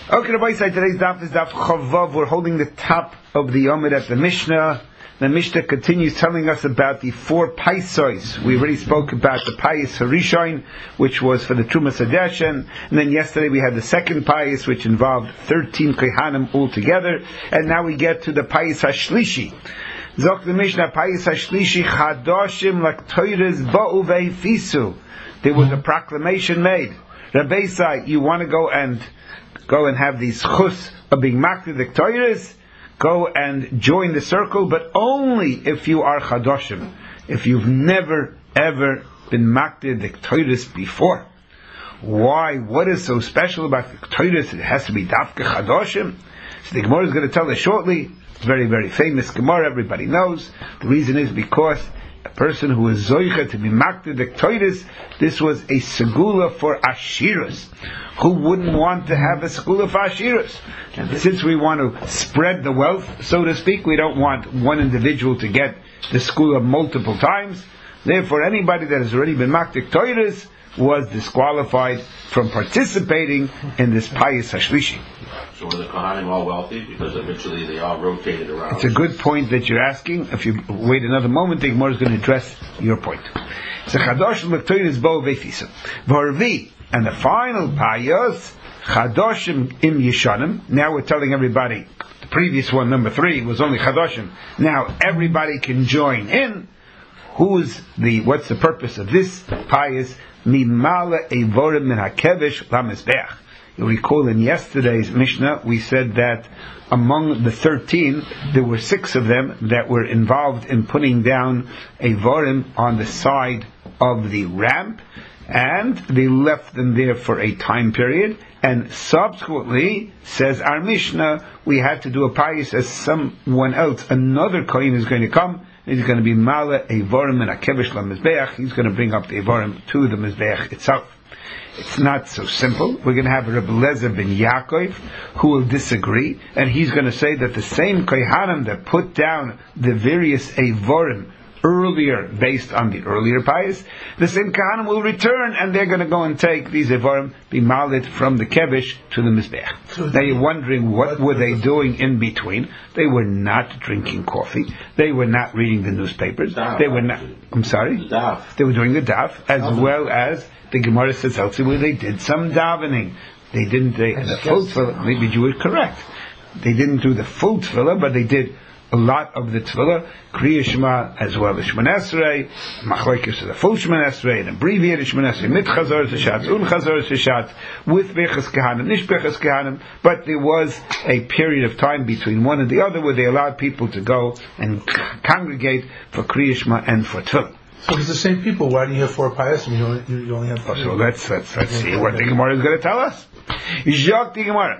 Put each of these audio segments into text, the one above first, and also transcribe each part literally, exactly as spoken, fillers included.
Okay, Rabbi Yisai, today's daf is daf Chavav. We're holding the top of the Yomid at the Mishnah. The Mishnah continues telling us about the four paisos. We already spoke about the pais Harishon, which was for the Trumas Hadeshen, and then yesterday we had the second pais, which involved thirteen Kohanim altogether, and now we get to the pais Hashlishi. Zok the Mishnah, pais Hashlishi Chadoshim Laktoires Ba'u Ve'fisu. There was a proclamation made. Rabbi Yisai, you want to go and go and have these chus of being makdid the Ktoires, go and join the circle, but only if you are chadoshim. If you've never ever been makdid the Ktoires before. Why? What is so special about the Ktoires? It has to be dafke chadoshim. So the Gemara is going to tell us shortly. It's very, very famous Gemara. Everybody knows. The reason is because a person who is zoicha to be makdid the Ktoires, this was a segula for ashiras. Who wouldn't want to have a segula for ashiras? And since we want to spread the wealth, so to speak, we don't want one individual to get the segula multiple times. Therefore, anybody that has already been makdid Ktoires was disqualified from participating in this pais hashlishi. So were the Kohanim all wealthy? Because eventually they all rotated around. It's a good point that you're asking. If you wait another moment, the Gemara is going to address your point. So Chadosh l'Ktoires bo ve'fisa. V'harvi, and the final payos, Chadoshim im Yishanim. Now we're telling everybody, the previous one, number three, was only Chadoshim. Now everybody can join in. Who's the, what's the purpose of this payos? Mimala evorim min hakevish lamizbeach. You'll recall in yesterday's Mishnah, we said that among the thirteen, there were six of them that were involved in putting down a vorim on the side of the ramp, and they left them there for a time period, and subsequently, says our Mishnah, we had to do a payis as someone else, another kohen is going to come, he's going to be mala a vorim and a kevish la mizbeach, he's going to bring up the vorim to the mizbeach itself. It's not so simple. We're going to have Rebbe Lezer ben Yaakov who will disagree, and he's going to say that the same kohanim that put down the various evorim earlier, based on the earlier payis, the same kohanim will return, and they're going to go and take these evorim, be malit from the kevish to the mizbeach. So now you're wondering, what were they doing in between? They were not drinking coffee. They were not reading the newspapers. They were not. I'm sorry. They were doing the daf, as well as the Gemara says elsewhere they did some davening. They didn't they, the full tefillah. Maybe you were correct. They didn't do the full tefillah, but they did a lot of the tefillah, Kriya Shema as well as Shemon Esrei, Machlokes to the full Shemon Esrei, an abbreviated Shemon Esrei, mit Chazor Teshatz, un Chazor Teshatz, with Bechas Kehanim, Nish Bechas Kehanim, but there was a period of time between one and the other where they allowed people to go and congregate for Kriya Shema and for tefillah. So it's the same people. Why do you have four payas and you only, you only have four? Oh, so let's let's let's see what the Gemara is going to tell us. Jok the Gemara.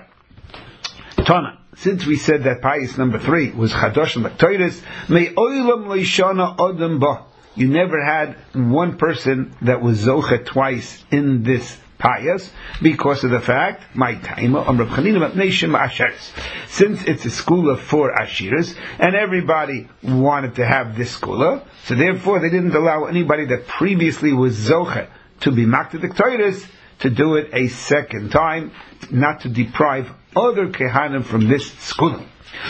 Tana. Since we said that payas number three was Chadosh and Ktoires, may oilam leishana adam ba. You never had one person that was zocha twice in this payas because of the fact my taima am Reb Chanina nation asheres. Since it's a school of four ashiras and everybody wanted to have this school, so therefore they didn't allow anybody that previously was zocha to be makdid the Ktoires to do it a second time, not to deprive other kehanim from this school.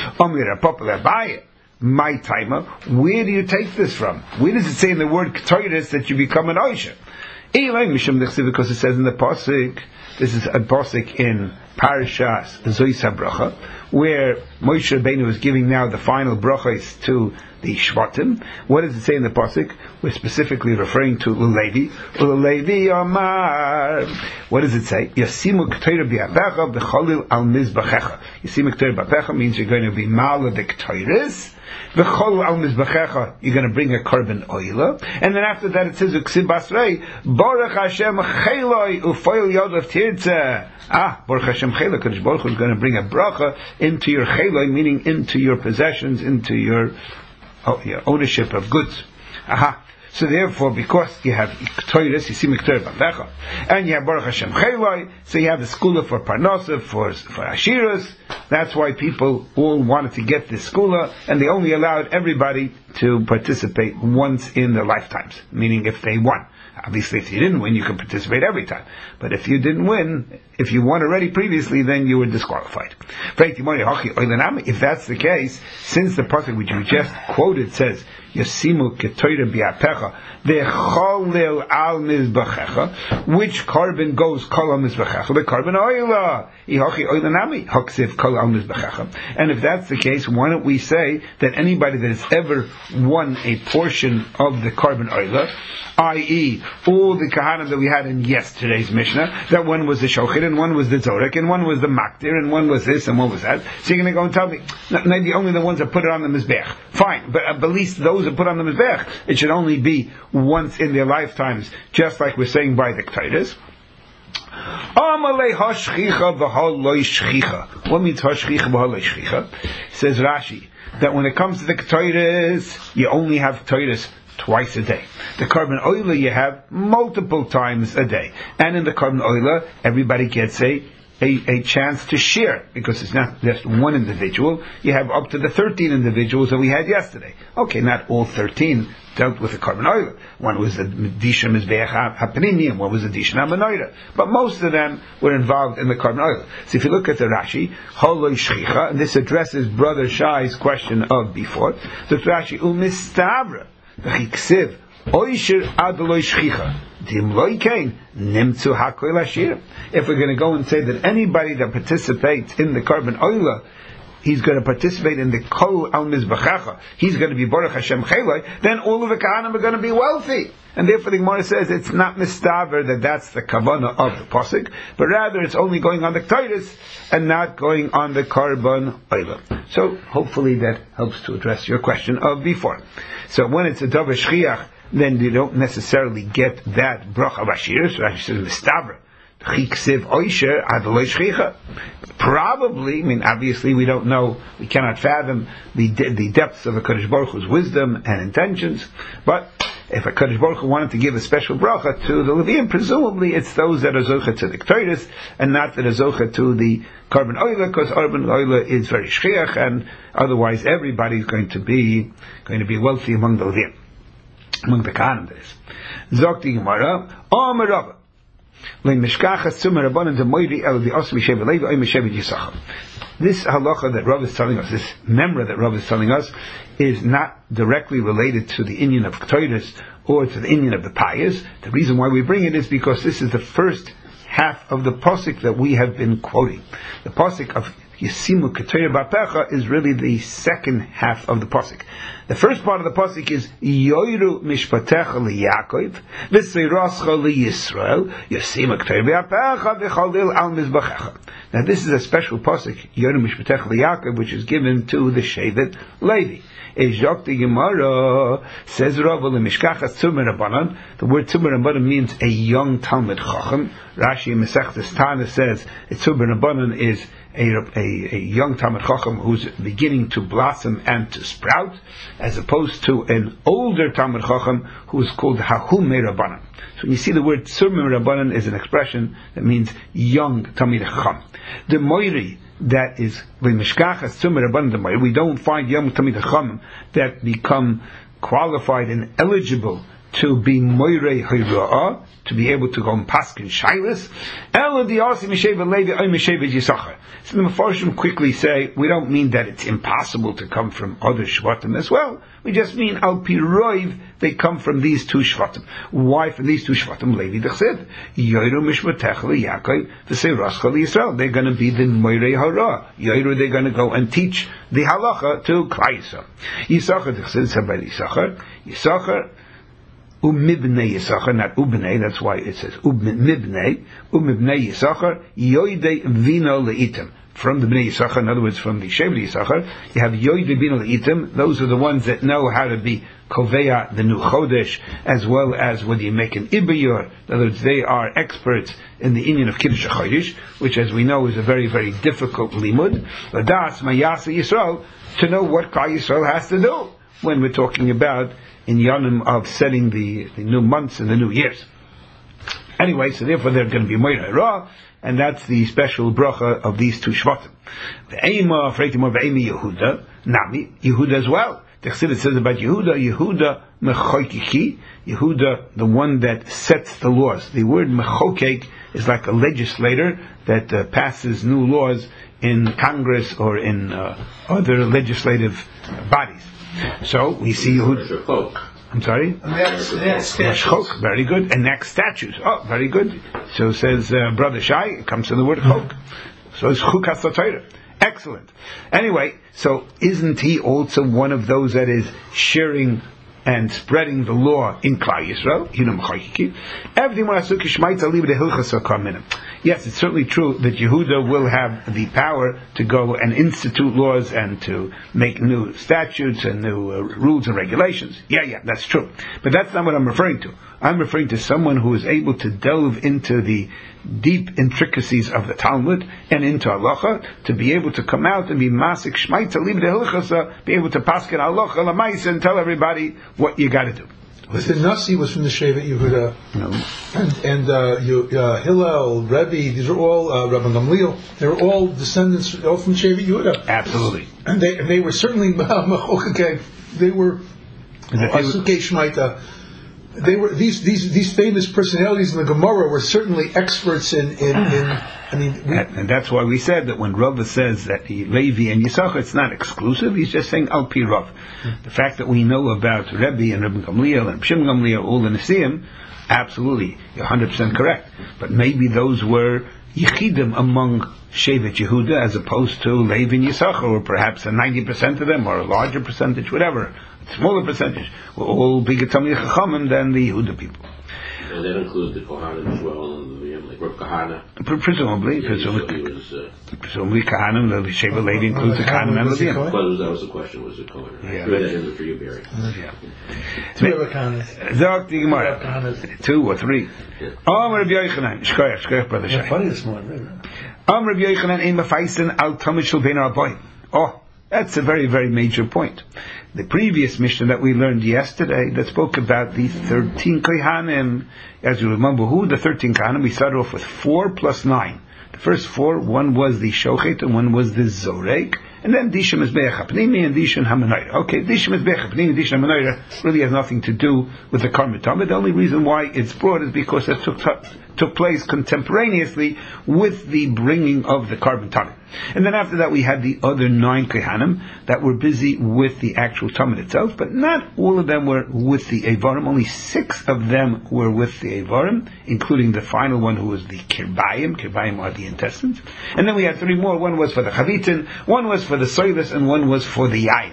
My taima, where do you take this from? Where does it say in the word Ktoires that you become an oisha? Because it says in the Pasuk, this is a Pasuk in Parashas Zois HaBracha, where Moshe Rabbeinu is giving now the final brachas to the Shvatim. What does it say in the Pasuk? We're specifically referring to Levi. Levi Amar. What does it say? Yasimu K'torah b'yavecha b'cholil al mizbachecha. Yasimu K'torah b'yavecha means you're going to be malad the Ktoires. V'chol al mizbachecha, you're going to bring a korban oila, and then after that it says uksib basrei baruch Hashem cheloi ufoil yodav tirtzeh. Ah, baruch Hashem cheloi, Kadosh Baruch Hu is going to bring a bracha into your cheloi, meaning into your possessions, into your, oh, your ownership of goods. Aha. So therefore, because you have Ktoires, you see Miktoir Bavecha, and you have Baruch Hashem Cheloi, so you have the skula for Parnasa, for, for Ashiras. That's why people all wanted to get this skula, and they only allowed everybody to participate once in their lifetimes, meaning if they won. Obviously, if you didn't win, you could participate every time. But if you didn't win, If you won already previously, then you were disqualified. If that's the case, since the pasuk which we just quoted says, Yasimu ketoira bi'apecha, v'cholil al mizbechecha, which carbon goes kol al mizbechecha? The carbon oila. Ihachi oilanami, haksiv kol al mizbechecha. And if that's the case, why don't we say that anybody that has ever won a portion of the carbon oila, that is, all the kahanim that we had in yesterday's Mishnah, that one was the shochid, and one was the zorek, and one was the makdir, and one was this, and one was that. So you're going to go and tell me, maybe only the ones that put it on the mizbech. Fine, but at least those that put on the mizbech, it should only be once in their lifetimes, just like we're saying by the Ketores. What means hashchicha v'haloi shchicha? Says Rashi, that when it comes to the Ketores, you only have Ketores twice a day. The carbon oila you have multiple times a day. And in the carbon oila, everybody gets a, a, a chance to share, because it's not just one individual. You have up to the thirteen individuals that we had yesterday. Okay, not all thirteen dealt with the carbon oila. One was the Disha Mizbeach HaPnimi, and one was the Disha HaMenoira. But most of them were involved in the carbon oila. So if you look at the Rashi, Holoi Shchicha, and this addresses Brother Shai's question of before, the Rashi, Umistavra, V'chiksiv, Oisher Adoloi Shchicha, Dim Loikein, Nimtzu HaKoil Ashir. If we're going to go and say that anybody that participates in the carbon oila, he's going to participate in the Kol Al Mizbechacha, he's going to be Baruch Hashem Cheloi, then all of the Kahanim are going to be wealthy. And therefore the Gemara says it's not mistaver that that's the kavanah of the pasuk, but rather it's only going on the Ketores and not going on the carbon oila. So hopefully that helps to address your question of before. So when it's a davar shchiach, then you don't necessarily get that bracha of Ashir. So Rashi says mistaver. Probably, I mean, obviously we don't know, we cannot fathom the de- the depths of a Kadosh Baruch Hu's wisdom and intentions, but if a Kadosh Baruch Hu wanted to give a special bracha to the Leviim, presumably it's those that are zocha to the Ketores, and not that are zocha to the carbon oila, because carbon oila is very shchiach, and otherwise everybody is going to be going to be wealthy among the Leviim, among the Kahanim. That is. Zokti Gemara, Omer this halacha that Rav is telling us, this memra that Rav is telling us, is not directly related to the inyan of Ketores or to the inyan of the Payas. The reason why we bring it is because this is the first half of the pasuk that we have been quoting. The pasuk of Yisimu Ketoira B'Apecha is really the second half of the pasuk. The first part of the pasuk is Yoiru Mishpatecha LiYaakov V'Seirascha LiYisrael Yisimu Ketoira B'Apecha V'Chalil Al Mizbechecha. Now this is a special pasuk, Yoiru Mishpatecha LiYaakov, which is given to the Shevet Levi. Ejokti Gemara says Rav L'Mishkachas Tzumar Rabbanan. The word Tzumar Rabbanan means a young Talmid Chacham. Rashi in Masechtas Tana says Tzumar Rabbanan is A, a, a young Talmid Chacham who's beginning to blossom and to sprout, as opposed to an older Talmid Chacham who is called Hahumei Rabbanan. So when you see the word Tzumei Rabbanan is an expression that means young Talmid Chacham. The Moiri, that is V'Mishkachas Tzumei Rabbanan, the Moiri, we don't find young Talmid Chacham that become qualified and eligible to be Moirei Hayra'ah, to be able to go and paskin shailas. Ela diasi Misheva Levi oy Misheva Yisachar. So the Mefarshim quickly say, we don't mean that it's impossible to come from other Shvatim as well. We just mean al pi roiv, they come from these two Shvatim. Why from these two Shvatim? Levi d'chsev Yoiru Mishpatecha LiYaakov V'Seirascha LiYisrael. They're going to be the Moirei Hara. Yoiru, they're going to go and teach the halacha to Klal Yisrael. Yisachar d'chsev said by Yisachar. Yisachar Umibnei Yisachar, not Ubnei, that's why it says Umibnei, Umibnei Yisachar, Yoidei Vino Leitim. From the Bnei Yisachar, in other words, from the Shevet Yisachar, you have Yoidei Vino Leitim. Those are the ones that know how to be Koveya, the new Chodesh, as well as whether you make an Ibayur. In other words, they are experts in the inyan of Kiddush HaChodesh, which, as we know, is a very, very difficult limud. Ladas Mayasa Yisrael, to know what Klal Yisrael has to do when we're talking about in Yonim of setting the, the new months and the new years. Anyway, so therefore they're going to be Moirei Ra, and that's the special bracha of these two Shvatim. Ve'ema, Freitimor, Ve'ema Yehuda, Nami, Yehuda as well. The Chassidus says about Yehuda, Yehuda Mechokichi, Yehuda, the one that sets the laws. The word Mechokek is like a legislator that uh, passes new laws in Congress or in uh, other legislative bodies. So we see Yehuda. I'm sorry? Next, next statutes. Very good. And next statutes. Oh, very good. So says uh, Brother Shai, it comes to the word chok. So it's chukas l'Torah. Excellent. Anyway, so isn't he also one of those that is sharing and spreading the law in Klal Yisrael? Yes, it's certainly true that Yehuda will have the power to go and institute laws and to make new statutes and new uh, rules and regulations. Yeah, yeah, that's true. But that's not what I'm referring to. I'm referring to someone who is able to delve into the deep intricacies of the Talmud and into halacha, to be able to come out and be masik shmaita libde hilchasa, be able to paskin halacha lamais and tell everybody what you got to do. But the Nasi was from the Shevet Yehuda, no. and, and uh, you, uh, Hillel, Rebbe, these are all uh, Rabban Gamliel. They were all descendants, all from Shevet Yehuda. Absolutely, and they and they were certainly uh, they were Asukei Shmaita. They were these these these famous personalities in the Gemara were certainly experts in in. in I mean, we, and, and that's why we said that when Rava says that the Levi and Yisachar, it's not exclusive. He's just saying Al Pi Rav. Mm-hmm. The fact that we know about Rebbe and Rebbe Gamliel and Pshim Gamliel, all the Nesiim, absolutely, you're one hundred percent correct. But maybe those were Yechidim among Shevet Yehuda as opposed to Levi and Yisachar, or perhaps a ninety percent of them, or a larger percentage, whatever, a smaller percentage, were all bigger Talmidei Chachamim than the Yehuda people. And that includes the Kohanim as well, and the, like Rav Kahana. Presumably, yeah, presumably, was, uh, presumably Kohanim, the Sheva Levi includes the Kohanim and Leviim. Well, that was the question, was it Kohanim? Yeah. Threw that in for you, Barry. Yeah. Two Rav Kahanas. Zok the Gemara. Two or three. Am Rabbi Yochanan. Shkoyach, shkoyach, brother Shai. Funny this morning. Am Rabbi Yochanan ein mefaisen al tamid shel bein ha'arbaim. Oh, that's a very, very major point. The previous Mishnah that we learned yesterday that spoke about the thirteen Kohanim, as you remember, who the thirteen Kohanim? We started off with four plus nine. The first four, one was the Shochet and one was the Zorek, and then Dishim Mizbeach HaPnimi and Dishim HaManayra. Okay, Dishim Mizbeach HaPnimi and Dishim HaManayra really has nothing to do with the Karmet Tamid. The only reason why it's brought is because it took, took place contemporaneously with the bringing of the Karmet Tamid. And then after that we had the other nine Kohanim that were busy with the actual Tamid itself, but not all of them were with the Eivarim. Only six of them were with the Eivarim, including the final one who was the Kirbayim. Kirbayim are the intestines. And then we had three more. One was for the Chavitin, one was for the Soilus, and one was for the Yayin.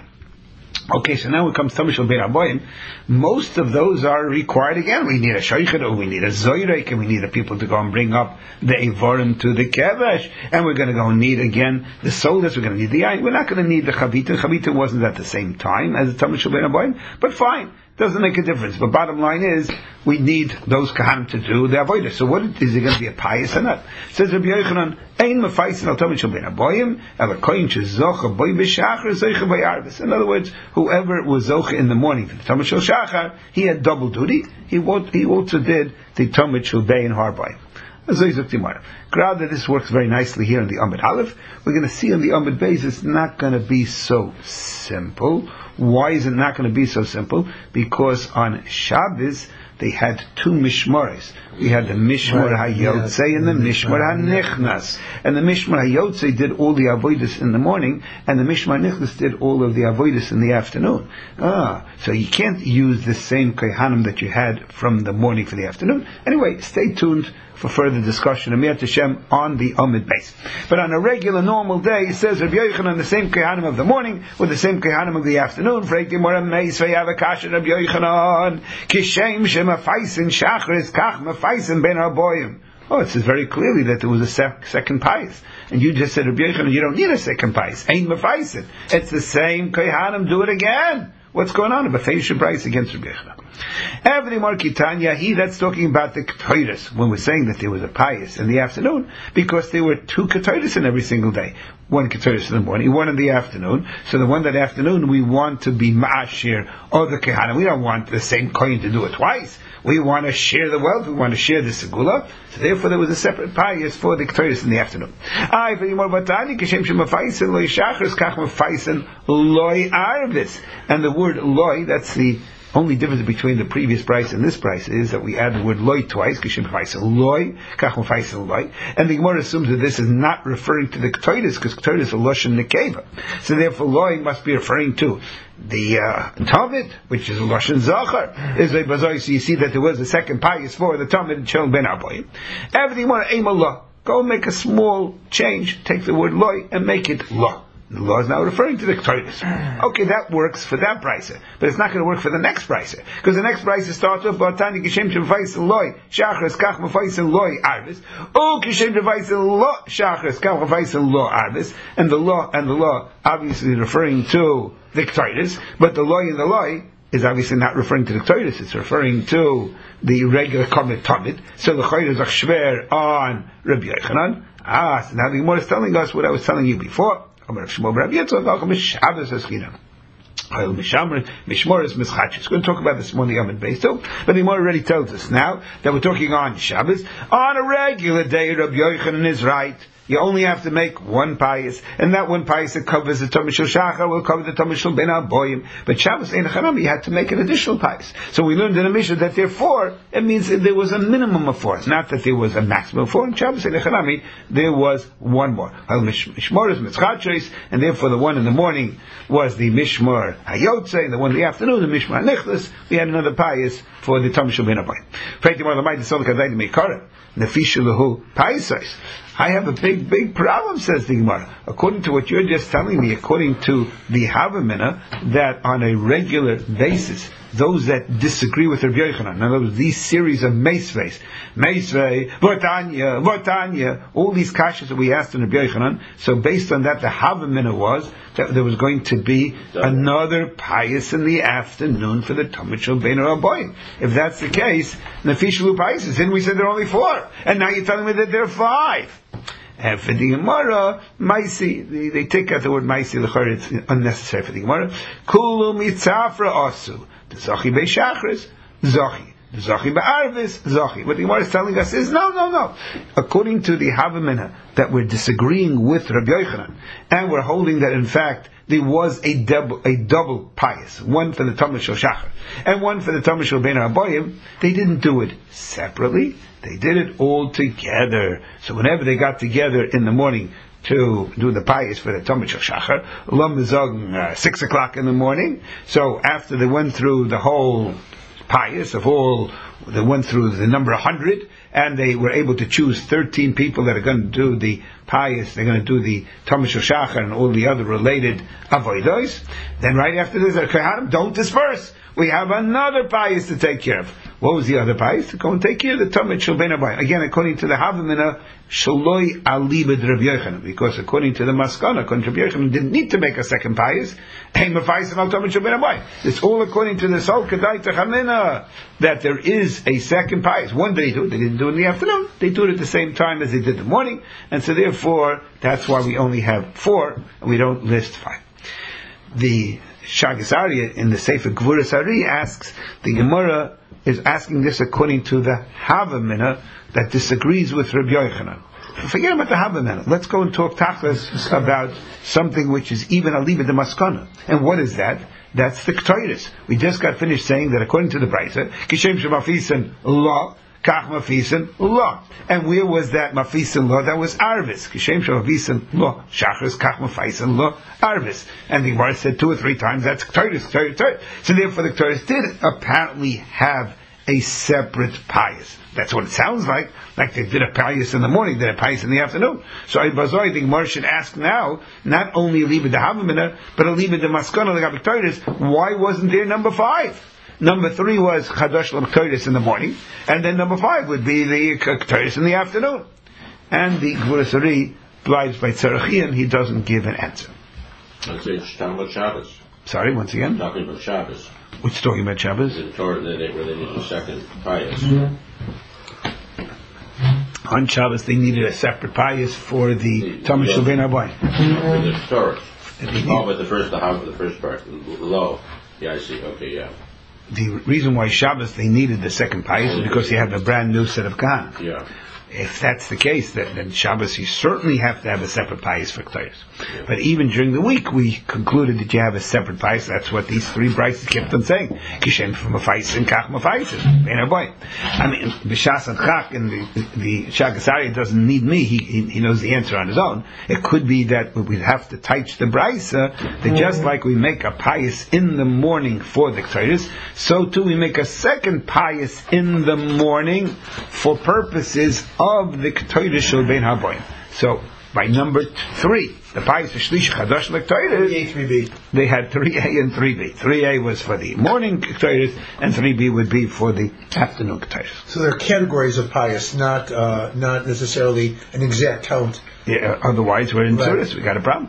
Okay, so now it comes Tamid Shel Bein Ha'arbaim. Most of those are required again. We need a Shaychet, or we need a Zoyrek, and we need the people to go and bring up the Eivarim to the Kevesh, and we're going to go and need again the Solis, we're going to need the Yayin. We're not going to need the Chavitin. Chavitin wasn't at the same time as the Tamid Shel Bein Ha'arbaim, but fine. Doesn't make a difference. But bottom line is, we need those Kohanim to do the Avodah. So what is it going to be, a pious or not? It says Rabbi Yochanan, Ein mefaisen al Tamid Shel Bein Ha'arbaim, el hakoyin shezocha boi b'shachar zocha b'yarvis. In other words, whoever was zocha in the morning for the Tamid Shel Shachar, he had double duty. He, he also did the Tamid Shel Bein Ha'arbaim. Glad that this works very nicely here in the Amud Aleph. We're going to see on the Amud Beis it's not going to be so simple. Why is it not going to be so simple? Because on Shabbos they had two mishmaros. We had the Mishmar right, HaYotzei yeah. and the Mishmar HaNichnas. And the Mishmar HaYotzei did all the avodas in the morning, and the Mishmar HaNichnas did all of the avodas in the afternoon. Ah, so you can't use the same Kohanim that you had from the morning for the afternoon. Anyway, stay tuned for further discussion Amir Hashem on the Amud Beis. But on a regular, normal day, it says Rabbi Yochanan, the same Kohanim of the morning with the same Kohanim of the afternoon. Freit Gemara Meis v'yavakash Rabbi Yochanan kishem shemafaisin shachris kach mafaisin ben Ha'arbaim. Oh, it says very clearly that there was a sec- second pious. And you just said, Rabbi Yochanan, you don't need a second pious. Ain't mafaisin. It's the same Kohanim, do it again. What's going on? But Feisha Bryce against Rabbi Yochanan. Every Markitanya, he that's talking about the Ketores, when we're saying that there was a pious in the afternoon, because there were two Ketores in every single day. One Ketores in the morning, one in the afternoon. So the one that afternoon, we want to be Ma'ashir or the Kehanim. We don't want the same coin to do it twice. We want to share the wealth, we want to share the Segula. So therefore there was a separate pious for the Ketores in the afternoon. And the word loy, that's the Only difference between the previous price and this price is that we add the word loy twice, loy, loy, and the Gemara assumes that this is not referring to the Ketores, because Ketores is a Lashon Nekeva. So therefore loy must be referring to the uh, Talmud, which is a Lashon Zachar. Is a Bazoi, so you see that there was a second pious for the Talmud and Shalom ben Aboyim. Everything you want to aim Allah. Go make a small change, take the word loy and make it lo. The law is now referring to the Ketores. Okay, that works for that pricer, but it's not going to work for the next pricer, because the next pricer starts off Batani Kishem Shemfais Loy Shachris Kach Mefais Loy Arvis. Oh, Kishem Shemfais Lo Shachris Kach Mefais Lo Arvis, and the law and the law obviously referring to the Ketores, but the loy and the loy is obviously not referring to the Ketores, it's referring to the regular Komet Tamid. So the Chayr is Achshver on Rabbi Yochanan. Ah, so now the Gemara is telling us what I was telling you before. It's going to talk about this more on the Yom Beis too, but the Gemara already tells us now that we're talking on Shabbos. On a regular day, Rabbi Yochanan is right. You only have to make one payis, and that one payis that covers the Tamid Shel Shachar will cover the Tamid Shel Ben Aboyim. But Shabbos Ein Chanami, you had to make an additional payis. So we learned in the Mishnah that therefore it means that there was a minimum of four, not that there was a maximum of four. In Shabbos Ein Chanami, there was one more. Mishmor is Mitzchachos, and therefore the one in the morning was the Mishmor Hayotze, and the one in the afternoon, the Mishmor Nichlas. We had another payis for the Tamid Shel Ben Aboyim. Nefishalahu Paisais. I have a big, big problem, says the Gemara. According to what you're just telling me, according to the Havamina, that on a regular basis, those that disagree with Rabbi Yochanan, in other words, these series of Meisveis, Meisvei, Votanya, Votanya, all these kashas that we asked in Rabbi Yochanan, so based on that, the Havamina was that there was going to be another pious in the afternoon for the Tamid Shel Ben Aboyim. If that's the case, Nefishalu Paises, then we said there are only four, and now you're telling me that there are five. And for the Gemara, Maisi, they, they take out the word Maisi, l'chor, it's unnecessary for the Gemara. Kulu mitzafra asu, the Zachi be'shachris, Zachi. The Zachi be'arvis, Zachi. What the Gemara is telling us is, no, no, no. According to the Havamina, that we're disagreeing with Rabbi Yochanan, and we're holding that in fact, there was a double, a double pious, one for the Tamid Shel Shachar, and one for the Tamid Shel Ben Aboyim. They didn't do it separately, they did it all together. So whenever they got together in the morning to do the pious for the Tamid Shel Shachar, Lam Mizog, uh, six o'clock in the morning, so after they went through the whole pious of all, they went through the number one hundred, and they were able to choose thirteen people that are going to do the pious, they're going to do the Tamid Shel Shachar and all the other related avodos. Then right after this, the don't disperse. We have another pious to take care of. What was the other pious? To go and take care of the Tamid Shel Ben Aboyim. Again, according to the Havamina, Shaloi Alibed Rabbi Yochanan, because according to the Maskana, according to Rabbi Yochanan, didn't need to make a second pious. It's all according to the Sol Kedai Techamina, that there is a second pious. One day they do it, they didn't do it in the afternoon. They do it at the same time as they did in the morning, and so therefore, that's why we only have four, and we don't list five. The Shagas Aryeh in the Sefer Gvuras Ari asks, the Gemara is asking this according to the Havamina that disagrees with Rabbi Yochanan. Forget about the Havamina. Let's go and talk tachlis about something which is even aliva de maskana. And what is that? That's the Ketores. We just got finished saying that according to the Brisa, Kishem Shemafisen Law, Kach Mafisen Law. And where was that Mafisen Law? That was Arvis. Kishem Shemafisen Law, Shachris Kach Mafisen Law, Arvis. And the Gemara said two or three times that's Ketores, Ketores, Ketores. So therefore the Ketores did apparently have a separate pious. That's what it sounds like. Like they did a pious in the morning, they did a pious in the afternoon. So I Bazoi, the Gemara should ask now, not only Aliba de Havamina, but Aliba de Maskana, the Gabiktoris, why wasn't there number five? Number three was Chadosh L'Ktoris in the morning, and then number five would be the Ktoris in the afternoon. And the Gvuras Ari lies by Tzarachian, he doesn't give an answer. Let's say it's talking about Shabbos. Sorry, once again? Talking about Shabbos. Which talking about Shabbos? The Torah, where they need a second pious. Mm-hmm. On Shabbos, they needed a separate pious for the Tamid Shel Ben Aboyim. For the Torah. Oh, but the first, the half of the first part, low. Yeah, I see. Okay, yeah. The reason why Shabbos they needed the second pious is because you have a brand new set of Kahan. Yeah. if that's the case, then, then Shabbos you certainly have to have a separate payas for Ketores. But even during the week, we concluded that you have a separate payas. That's what these three brises kept on saying. Kishem from a fais and kach mafaises. I mean, b'shas and chak and the the Shagasari doesn't need me. He, he he knows the answer on his own. It could be that we have to teach the brisa that just like we make a payas in the morning for the Ketores, so too we make a second payas in the morning for purposes of the Ketores shel bein haboim. So by number three, the payas for shlish chadash lektoides, three B. They had three A and three B. three A was for the morning ketores, and three B would be for the afternoon ketores. So there are categories of pious, not uh, not necessarily an exact count. Yeah, otherwise we're in Right. Tzuris, we got a problem.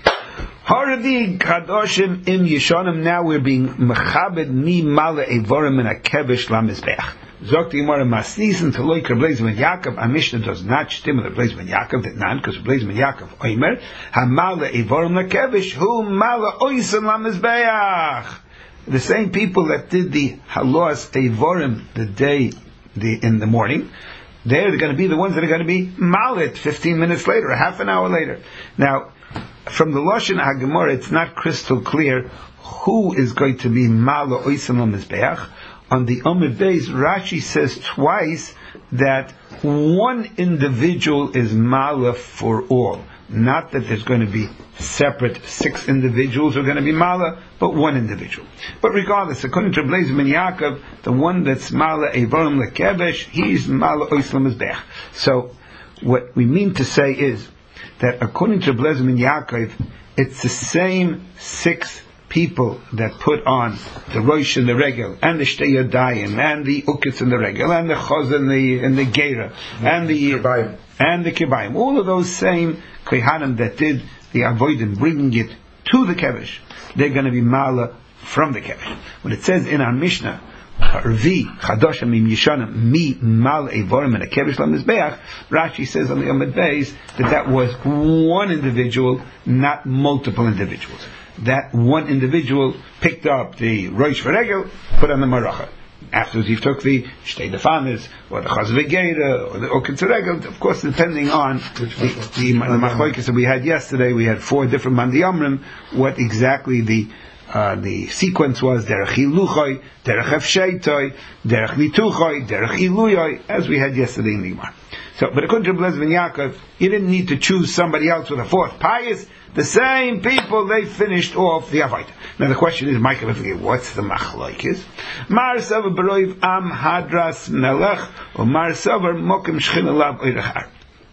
Haradi kadoshim im yishonim. Now we're being mechabed mi mala evorim in a kevish lamizbeach. Zok the Gemara masnisen to loiker Blaze ben Yaakov. Our Mishnah does not stimulate Blaze ben Yaakov. That not because Blaze ben Yaakov oimer hamala evorim lakevish hu mala oisan lamizbeach. The same people that did the halos evorim the day the in the morning, they're going to be the ones that are going to be malit fifteen minutes later, a half an hour later. Now, from the Lashon HaGemara, it's not crystal clear who is going to be mala oisan lamizbeach. On the Amud Beis, Rashi says twice that one individual is mala for all. Not that there's going to be separate six individuals who are going to be mala, but one individual. But regardless, according to Blaze ben Yaakov, the one that's mala evorim lekebesh, he's mala oislam mizbeach. So, what we mean to say is that according to Blaze ben Yaakov, it's the same six people that put on the rosh and the regel, and the shtei yadayim, and the ukitz and the regel, and the chaz and the and the gera, and the Kibayim. and the kibayim. All of those same kohanim that did the avodim, bringing it to the kevish, they're going to be mala from the kevish. When it says in our Mishnah, Rvi chadoshim im yishanim mi mal evorim and a kevish lamizbeach, Rashi says on the Amud Beis that that was one individual, not multiple individuals. That one individual picked up the Rosh V'Regel, put on the Maracha. Afterwards he took the Shtei Defanis, or the Chaz V'Geira, or the Oketz Regel, of course depending on the, the, the Machlokes that we had yesterday. We had four different Mandiyamrim, what exactly the uh, the sequence was, Derech Hiluchoi, Derech Efsheitoi, Derech Nituchoi, Derech Iluyoi, as we had yesterday in the Gemara. So, but according to Blaze ben Yaakov, you didn't need to choose somebody else with a fourth pious. The same people, they finished off the Avaita. Now the question is, Michael, what's the machlokes? Mar savar beroiv am hadras melech, or mar savar mokim shchin alav oirachar.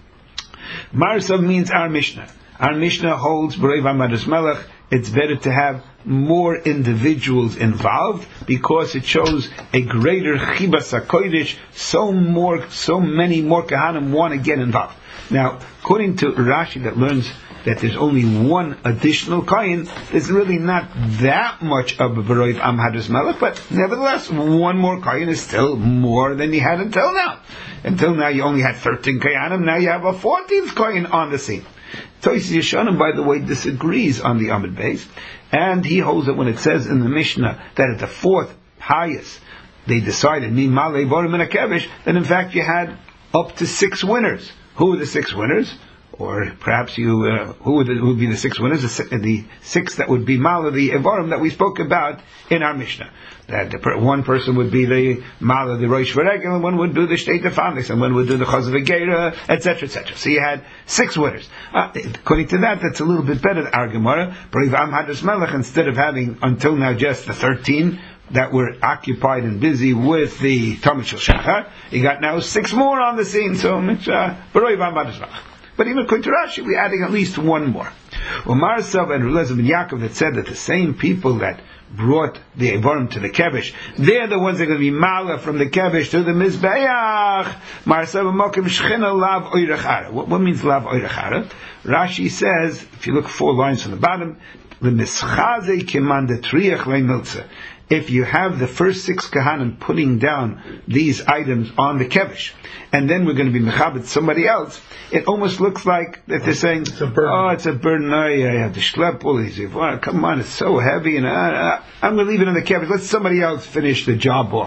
Mar savar means our Mishnah. Our Mishnah holds beroiv am hadras melech. It's better to have more individuals involved because it shows a greater chibas hakodesh. So more, so many more kahanim want to get involved. Now, according to Rashi, that learns that there's only one additional kohen, there's really not that much of a beroiv am hadras melech, but nevertheless, one more kohen is still more than you had until now. Until now, you only had thirteen kohanim. Now you have a fourteenth kohen on the scene. Tosis Yeshanim, by the way, disagrees on the Amud Beis, and he holds that when it says in the Mishnah that at the fourth pious they decided mi malei vorim in a kevish, then in fact you had up to six winners. Who are the six winners? Or perhaps you, uh, who would, who would be the six winners? The, the six that would be Mala, the Evorim that we spoke about in our Mishnah. That the per, one person would be the Mala, the Rosh V'Regel, and one would do the Shtei Defanis, and one would do the Chaz V'Geira, et cetera, et cetera. So you had six winners. Uh, according to that, that's a little bit better than our Gemara. But Am Hadras Melech, instead of having until now just the thirteen that were occupied and busy with the Talmud Shel Shachar, you got now six more on the scene. So it's uh, B'Roiv Am Hadras Melech. But even according to Rashi, we're adding at least one more. Umar Sav and Rulez ben Yaakov that said that the same people that brought the Evorim to the Kevish, they're the ones that are going to be Mala from the Kevish to the Mizbeach. Mar Sav Mokim Shchina Lav Oirachara. What, what means Lav Oirachara? Rashi says, if you look four lines from the bottom, the Mischaze Kimanda Triach Leimilza. If you have the first six kahanim putting down these items on the kevish, and then we're going to be mechabit somebody else, it almost looks like that they're saying, it's "Oh, it's a burden. Oh, yeah, I have to schlep all these. Come on, it's so heavy, and uh, I'm going to leave it in the kevish. Let somebody else finish the job off."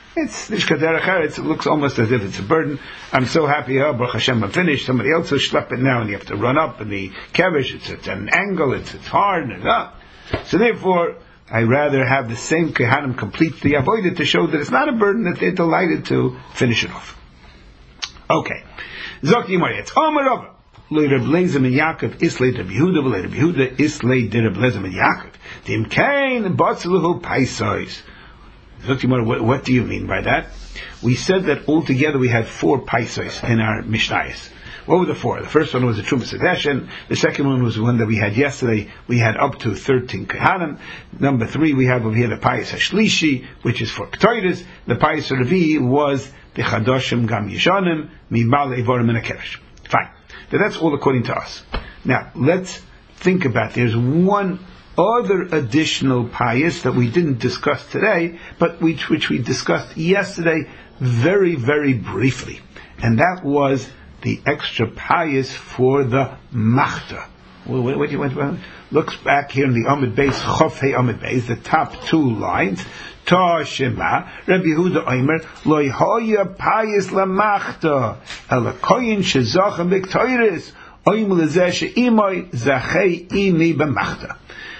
It's it looks almost as if it's a burden. I'm so happy, oh, Baruch Hashem, I'm finished. Somebody else will schlep it now, and you have to run up, and the kevish, it's, it's at an angle, it's, it's hard, and uh. So therefore, I rather have the same Kehanim complete the avoided to show that it's not a burden, that they're delighted to finish it off. Okay. Zok Yimari, it's Omer Rava. Lo Reb Lezim and Yaakov islay Reb Yehuda, v'lo Reb Yehuda islay de Reb Lezim and Yaakov. Dim kain batzeluhu paisois. Zok Yimari, what, what do you mean by that? We said that altogether we had four paisois in our Mishnayos. What were the four? The first one was the Trumas Sedeshen. The second one was the one that we had yesterday. We had up to thirteen Kehanim. Number three, we have over here the Payas HaShlishi, which is for Ktoiris. The Payas HaRevi was the Chadoshim Gam Yishanim, Mibal Evorim and Akeresh. Fine. Now that's all according to us. Now, let's think about, there's one other additional Payas that we didn't discuss today, but which, which we discussed yesterday very, very briefly. And that was the extra pious for the machta. What, what, what you went about? Looks back here in the Amud Beis, Chof Hei Amud Beis, the top two lines. Ta Shema, Rabbi Yehuda Omer, Lo Yehoya pious la machta, Ela Koyin Shezachem B'Ktoiris, Oim Lezeh She'imoi Zachei Imi B'Machta.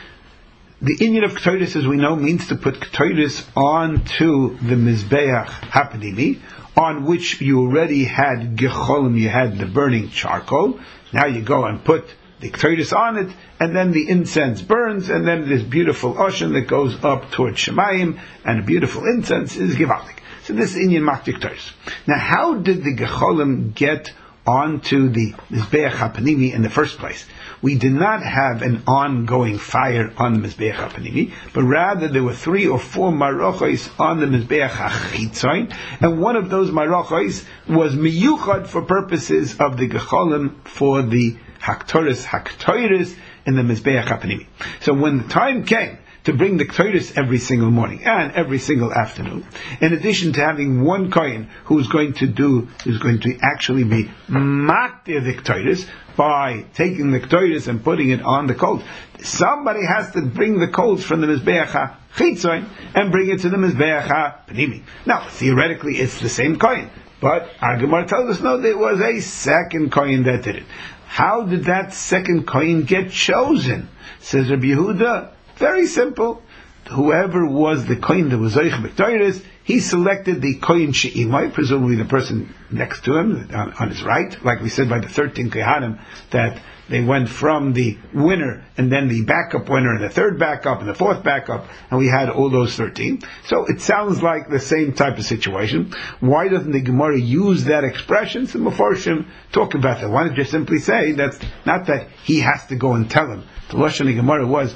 The Inyan of Ktoiris, as we know, means to put Ktoiris onto the Mizbeach Hapanimi, on which you already had gecholim, you had the burning charcoal. Now you go and put the Ktoiris on it, and then the incense burns, and then this beautiful ocean that goes up towards Shemayim, and a beautiful incense is Givaldik. So this is Inyan Maktik Ktoiris. Now how did the gecholim get onto the Mizbeach HaPanimi in the first place? We did not have an ongoing fire on the Mizbeach HaPanimi, but rather there were three or four marochos on the Mizbeach HaChitzoin, and one of those marochos was miyuchad for purposes of the gecholim for the Haktoris Haktoiris in the Mizbeach HaPanimi. So when the time came to bring the Ktoiris every single morning and every single afternoon, in addition to having one kohen who's going to do, who's going to actually be maktir the Ktoiris by taking the Ktoiris and putting it on the coals, somebody has to bring the coals from the Mizbeach HaChitzoin and bring it to the Mizbeach HaPanimi. Now, theoretically, it's the same kohen, but our Gemara tells us, no, there was a second kohen that did it. How did that second kohen get chosen? Says Rabbi Yehuda, very simple. Whoever was the kohen that was Zoich B'Ktoiris, he selected the kohen she'imai, presumably the person next to him, on, on his right, like we said by the thirteen Kehanim, that they went from the winner, and then the backup winner, and the third backup, and the fourth backup, and we had all those thirteen. So it sounds like the same type of situation. Why doesn't the Gemara use that expression? So Mefarshim talk about that. Why don't you simply say that's not that he has to go and tell him. The Lashon Gemara was,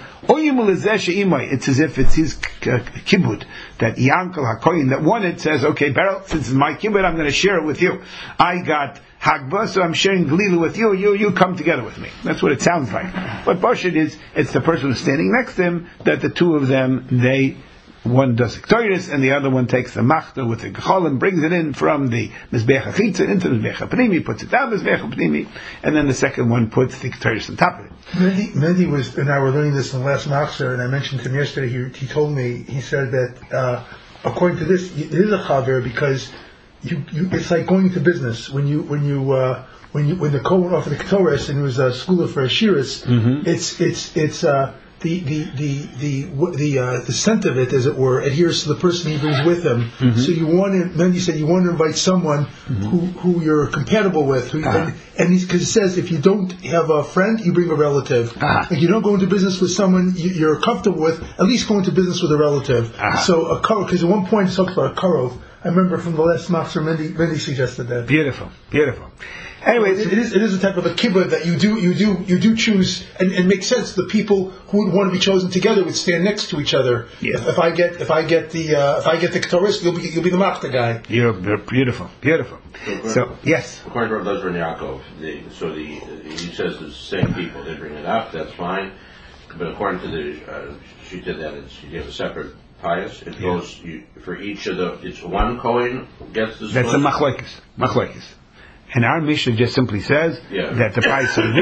it's as if it's his kibbud, that Yankel HaKoyin, that one it says, okay, Beryl, since it's my kibbud, I'm going to share it with you. I got Hagbah, so I'm sharing Gelilah with you, you, you come together with me. That's what it sounds like. But Bashit is, it's the person who's standing next to him, that the two of them, they, one does Ktoiris, and the other one takes the machta with the gecholim, brings it in from the Mizbeach HaChitzon into the Mizbeach HaPanimi, puts it down the Mizbeach HaPanimi, and then the second one puts the Ktoiris on top of it. Mendy, Mendy was, and I were learning this in the last machzor, and I mentioned to him yesterday, he, he told me, he said that, uh, according to this, it is a chaver because you, you, it's like going to business. When you, when you, uh, when you, when the Kohen offered the Ketoris and it was a school for Ashiris, mm-hmm. it's, it's, it's, uh, the, the, the, the, the, uh, the scent of it, as it were, adheres to the person he brings with him. Mm-hmm. So you want to, then you said you want to invite someone mm-hmm. who, who you're compatible with, who, uh-huh. and, and because it says if you don't have a friend, you bring a relative. Uh-huh. If you don't go into business with someone you, you're comfortable with, at least go into business with a relative. Uh-huh. So a karov, because at one point it talks about a karov. I remember from the last machzor, Mendy, Mendy suggested that. Beautiful, beautiful. Anyways, it is, it is a type of a kibbud that you do, you do, you do choose, and it makes sense. The people who would want to be chosen together would stand next to each other. Yeah. If, if I get, if I get the, uh, if I get the Ketoris, you'll be, you'll be the machta guy. You're, you're beautiful, beautiful. So, so yes. According to Rav Dazran Yaakov, the, so the, he says the same people, they bring it up, that's fine. But according to the, uh, she did that, it's, you have a separate pious. It yeah. goes, you, for each of the, it's one kohen gets the split. That's a machlokes, machlokes. And our Mishnah just simply says yeah. that the Pais Revi,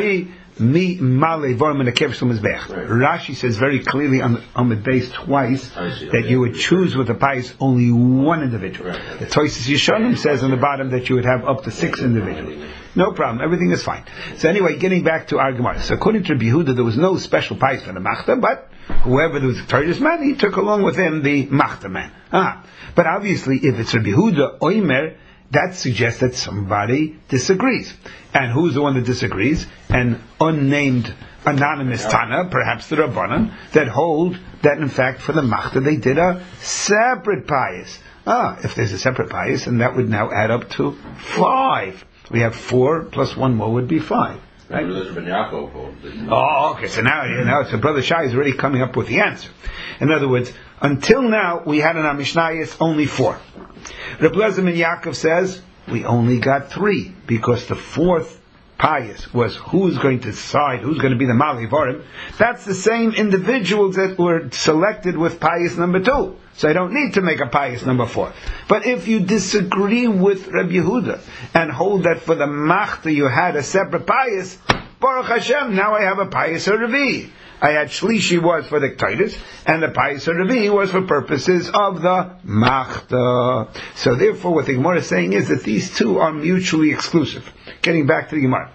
Mi male vorm in kevish l'mizbeach. Rashi says very clearly on the, on the base twice that you would choose with the pious only one individual. Right. The Tosis Yeshonim says on the bottom that you would have up to six individuals. No problem, everything is fine. So anyway, getting back to our Gemara. So according to Rabbi Yehuda, there was no special pious for the Machta, but whoever was the Torah's man, he took along with him the Machta man. Ah. But obviously, if it's Rabbi Yehuda Oimer, that suggests that somebody disagrees. And who's the one that disagrees? An unnamed anonymous Tana, perhaps the Rabbanan, that hold that in fact for the Machta they did a separate pious. Ah, if there's a separate pious, then that would now add up to five. We have four plus one more would be five. Right? Oh, okay. So now, you know, so Brother Shai is already coming up with the answer. In other words, until now we had in our Mishnayos only four. Reb Lezer ben Yaakov says we only got three because the fourth pious was who's going to decide who's going to be the Mali Vorim. That's the same individuals that were selected with pious number two. So I don't need to make a pious number four. But if you disagree with Rabbi Yehuda and hold that for the Machta you had a separate pious, Baruch Hashem, now I have a pious Revi. I had Shlishi was for the Titus, and the pious Revi was for purposes of the Machta. So therefore what the Gemara is saying is that these two are mutually exclusive. Getting back to the Gemara.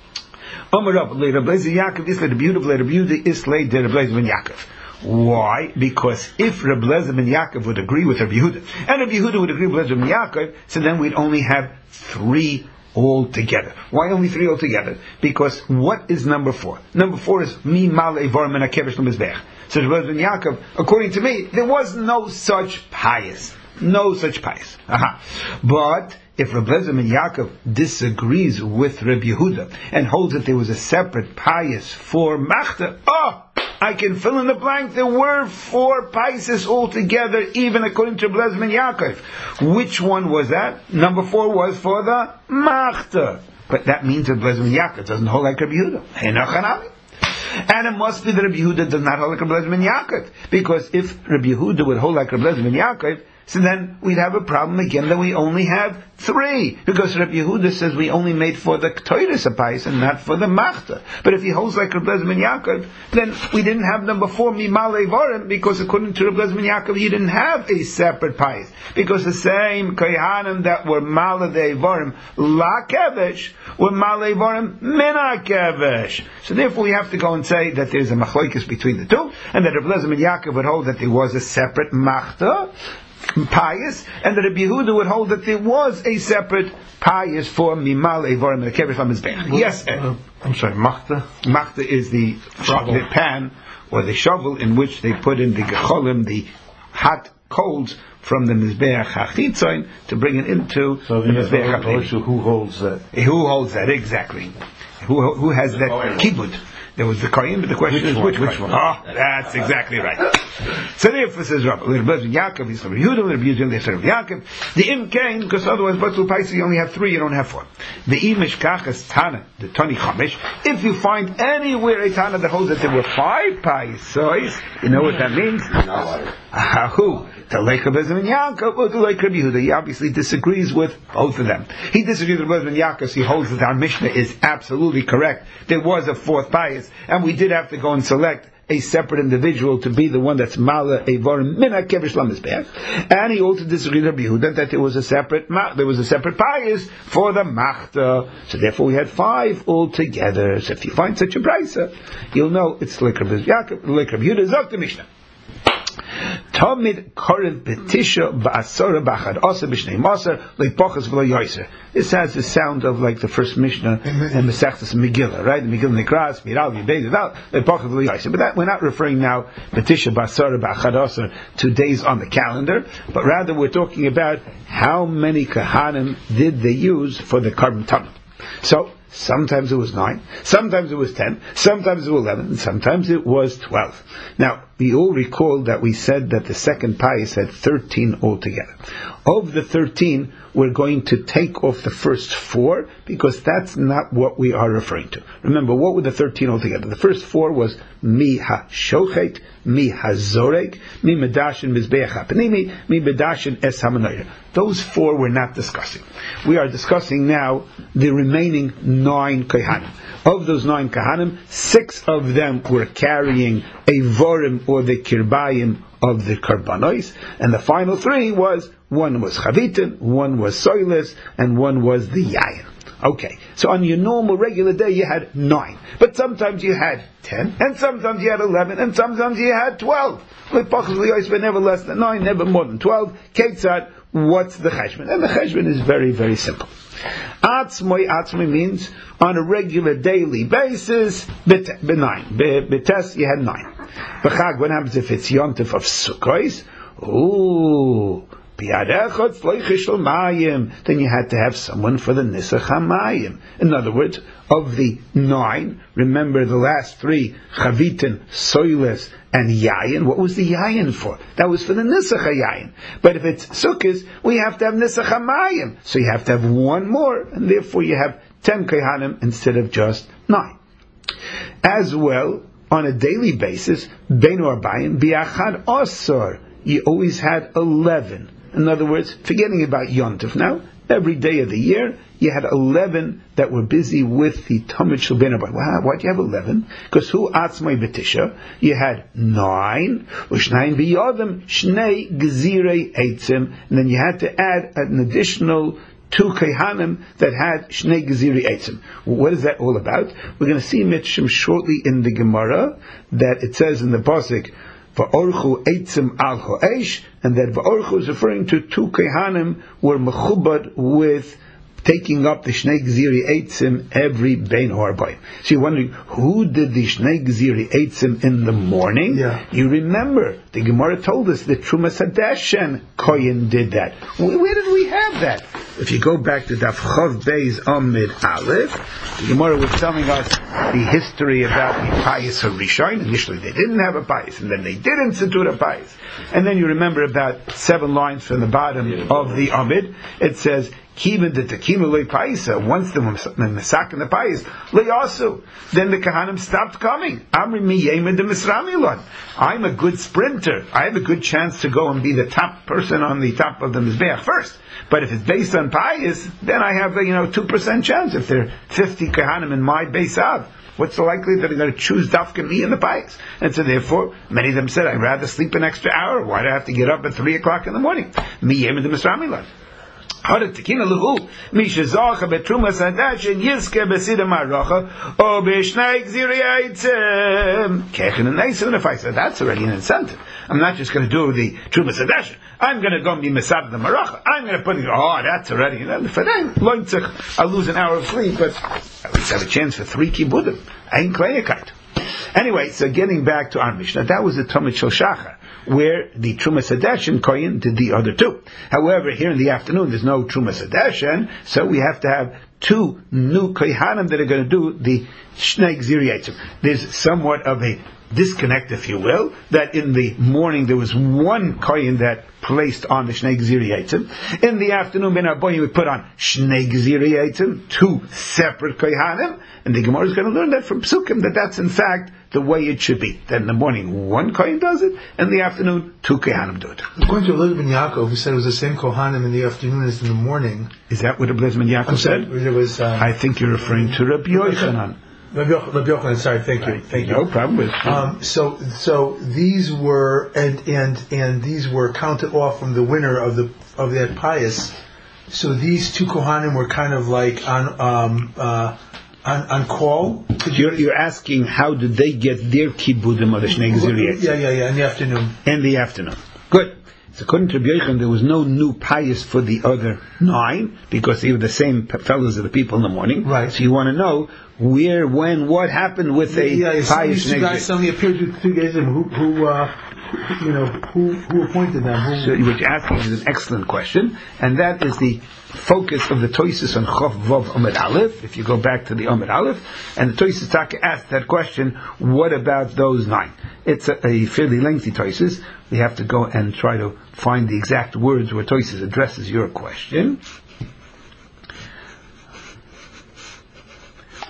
Why? Because if Reb Lezer ben Yaakov would agree with Rabbi Yehuda, and Rabbi Yehuda would agree with Reb Lezer ben Yaakov, so then we'd only have three altogether. Why only three altogether? Because what is number four? Number four is Mi Male Vorm and Akevish L'Mizbech. So Reb Lezer ben Yaakov, according to me, there was no such pious. No such pious. Aha. But if Reb Lezer ben Yaakov disagrees with Reb Yehuda and holds that there was a separate pious for Machta, oh! I can fill in the blank. There were four paises altogether, even according to Reb Lezer ben Yaakov. Which one was that? Number four was for the Machta. But that means that Reb Lezer ben Yaakov doesn't hold like Rabbi Yehuda. And it must be that Rabbi Yehuda does not hold like Reb Lezer ben Yaakov. Because if Rabbi Yehuda would hold like Reb Lezer ben Yaakov, so then we'd have a problem again that we only have three. Because Rabbi Yehuda says we only made for the Ktoiris a pious and not for the Machta. But if he holds like Rabbi Lezer ben Yaakov, then we didn't have number four, Mimale Vorim, because according to Rabbi Lezer ben Yaakov, he didn't have a separate pious. Because the same Kohanim that were Male Vorim La Kevesh were Male Vorim Mina Kevesh. So therefore we have to go and say that there's a machlokes between the two, and that Rabbi Lezer ben Yaakov would hold that there was a separate Machta pious, and that Rabbi Yehuda would hold that there was a separate pious for Mimal Evorim and the Kevish L'Mizbech. Yes, uh, I'm sorry, Machta? Machta is the, the pan or the shovel in which they put in the gecholim, the hot coals from the Mizbeach HaChitzoin to bring it into so the Mizbeach HaPnei. Who holds that? Who holds that, exactly. Who, who has that kibbut? There was the Kohen, but the question which is which one? Which one? Oh, that's exactly right. So therefore says Rabbi Yaakov, he's Rabbi Yehuda, Rabbi Yehuda, Rabbi Yaakov. The Im Kain, because otherwise, but to Paisa, you only have three, you don't have four. The Imish Kachas Tana, the Tani Chamish. If you find anywhere a Tana that holds that there were five Paisos, you know what that means? Uh, who? The Lake of Ezra and Yaakov, or the Lake of Yehuda. He obviously disagrees with both of them. He disagrees with Ezra and Yaakov, so he holds that our Mishnah is absolutely correct. There was a fourth bias, and we did have to go and select a separate individual to be the one that's Mala Evorim Mina Kevish L'Mizbech. And he also disagreed with Rabbi Yehuda that there was a separate there was a separate bias for the Machta. So therefore we had five altogether. So if you find such a brisa, you'll know it's like Rabbi Yaakov, like Rabbi Yehuda Zok the Mishnah. Tamid korev betisha ba'asora b'achad asa b'shnei maser le'pochas v'lo yoiser. This has the sound of like the first Mishnah in Masechtas Megillah, right? The Megillah Nikras, Miral, Yibei, Yival, le'pochas v'lo yoiser. But that, we're not referring now betisha ba'asora b'achad asa to days on the calendar, but rather we're talking about how many kahanim did they use for the Karban Tamid. So, sometimes it was nine, sometimes it was ten, sometimes it was eleven, and sometimes it was twelve. Now, we all recall that we said that the second pious had thirteen altogether. Of the thirteen, we're going to take off the first four, because that's not what we are referring to. Remember, what were the thirteen altogether? The first four was mi ha-shochet, mi ha-zorek, mi medashin mizbeach ha-panimi, mi medashin es ha-menorah. Those four we're not discussing. We are discussing now the remaining nine kohanim. Of those nine kohanim, six of them were carrying a vorim, or the kirbayim of the karbanos, and the final three was, one was chavitin, one was soilis, and one was the yayin. Okay, so on your normal regular day you had nine, but sometimes you had ten, and sometimes you had eleven, and sometimes you had twelve. With pachas but never less than nine, never more than twelve. Ketzad, what's the cheshbon? And the cheshbon is very, very simple. Atzmoi, atzmoi means on a regular daily basis, benine. Betes, you had nine. B'chag, what happens if it's yontif of Sukkos? Ooh, then you had to have someone for the Nisach HaMayim. In other words, of the nine, remember the last three, Chavitin, Soiles, and Yayin. What was the Yayin for? That was for the Nisach HaYayin. But if it's Sukkos, we have to have Nisach HaMayim. So you have to have one more, and therefore you have ten Kohanim instead of just nine. As well, on a daily basis, Beinu Arbayim, Biachad Osor, you always had eleven. In other words, forgetting about Yontif now, every day of the year, you had eleven that were busy with the Tamid Shel Beinu Arbayim. Wow, why do you have eleven? Because who atzmai b'tisha? You had nine, u'shnayim b'yodem, shnei gzirei eitzim, and then you had to add an additional two kohanim that had shnei gzirei eitzim. What is that all about? We're going to see Mitchum shortly in the Gemara that it says in the pasuk, Va'orchu eitzim al ha'esh, and that Va'orchu is referring to two kohanim were mechubad with taking up the Shnei Gziri Eitzim every Bein Arbayim. So you're wondering, who did the Shnei Gziri Eitzim in the morning? Yeah. You remember, the Gemara told us that Trumas Hadeshen Koyin did that. Where, where did we have that? If you go back to Daf Chav Beis Amid Aleph, the Gemara was telling us the history about the Payis HaRishon. Initially they didn't have a Payis, and then they did institute a Payis. And then you remember about seven lines from the bottom of the Amid, it says, Kiven the Tekima Loi Paisa, once the Mesak and the Pais, Leyasu, then the Kahanim stopped coming. Amri Miyemed the Misramilon. I'm a good sprinter. I have a good chance to go and be the top person on the top of the Mizbeach first. But if it's based on Pais, then I have a, you know, two percent chance. If there are fifty Kahanim in my base av, what's the likelihood that they're going to choose Dafka me in the Pais? And so therefore, many of them said, I'd rather sleep an extra hour. Why do I have to get up at three o'clock in the morning? Miyemed the Misramilon. How did Tekina Levu? Misha Zacha Betrumas Hadashin Yizke Besida Maracha O Bishnai Gziri Eitzim Kechin and Neisim. If I said that's already an incentive, I'm not just going to do the Trumas Hadashin. I'm going to go and be Mesab the Maracha. I'm going to put it. Oh, that's already. For them, Loitzach, I'll lose an hour of sleep, but at least have a chance for three kibudim. I ain't Kleinakite. Anyway, so getting back to our Mishnah, that was the Talmud Shel Shachar, where the Trumas Hadeshen Koyin did the other two. However, here in the afternoon, there's no Trumas Hadeshen, so we have to have two new Kohanim that are going to do the Shnei Gziri Eitzim. There's somewhat of a disconnect, if you will, that in the morning there was one Koyin that placed on the Shnei Gziri Eitzim. In the afternoon, Ben Arboim would put on Shnei Gziri Eitzim, two separate Kohanim, and the Gemara is going to learn that from Psukim, that that's in fact the way it should be. That in the morning one Kohen does it, and in the afternoon two Kohanim do it. According to Rabbi Ben Yaakov, who said it was the same Kohanim in the afternoon as in the morning. Is that what Rabbi Ben Yaakov said? It was, um, I think you're referring to Rabbi Yochanan. Rabbi Yochanan, sorry, thank you, thank you. No problem. Um, so, so these were and and and these were counted off from the winner of the of that pious. So these two Kohanim were kind of like on um, uh, on, on call. You're, you're asking how did they get their kibudim of the Shnei Gziri Eitzim? Yeah, yeah, yeah. In the afternoon. In the afternoon. Good. So according to Rabbi Yochanan, there was no new pious for the other nine because they were the same fellows of the people in the morning. Right. So you want to know where, when, what happened with a yeah, yeah, pious Shnei Gziri Eitzim. Suddenly appeared to two guys who who. Uh, You know, who who appointed them? Who... So what you're asking is an excellent question, and that is the focus of the Toysis on Chof Vav Amid Aleph. If you go back to the Amid Aleph, and the Toysis Taka asked that question, what about those nine? It's a, a fairly lengthy Toysis. We have to go and try to find the exact words where Toysis addresses your question.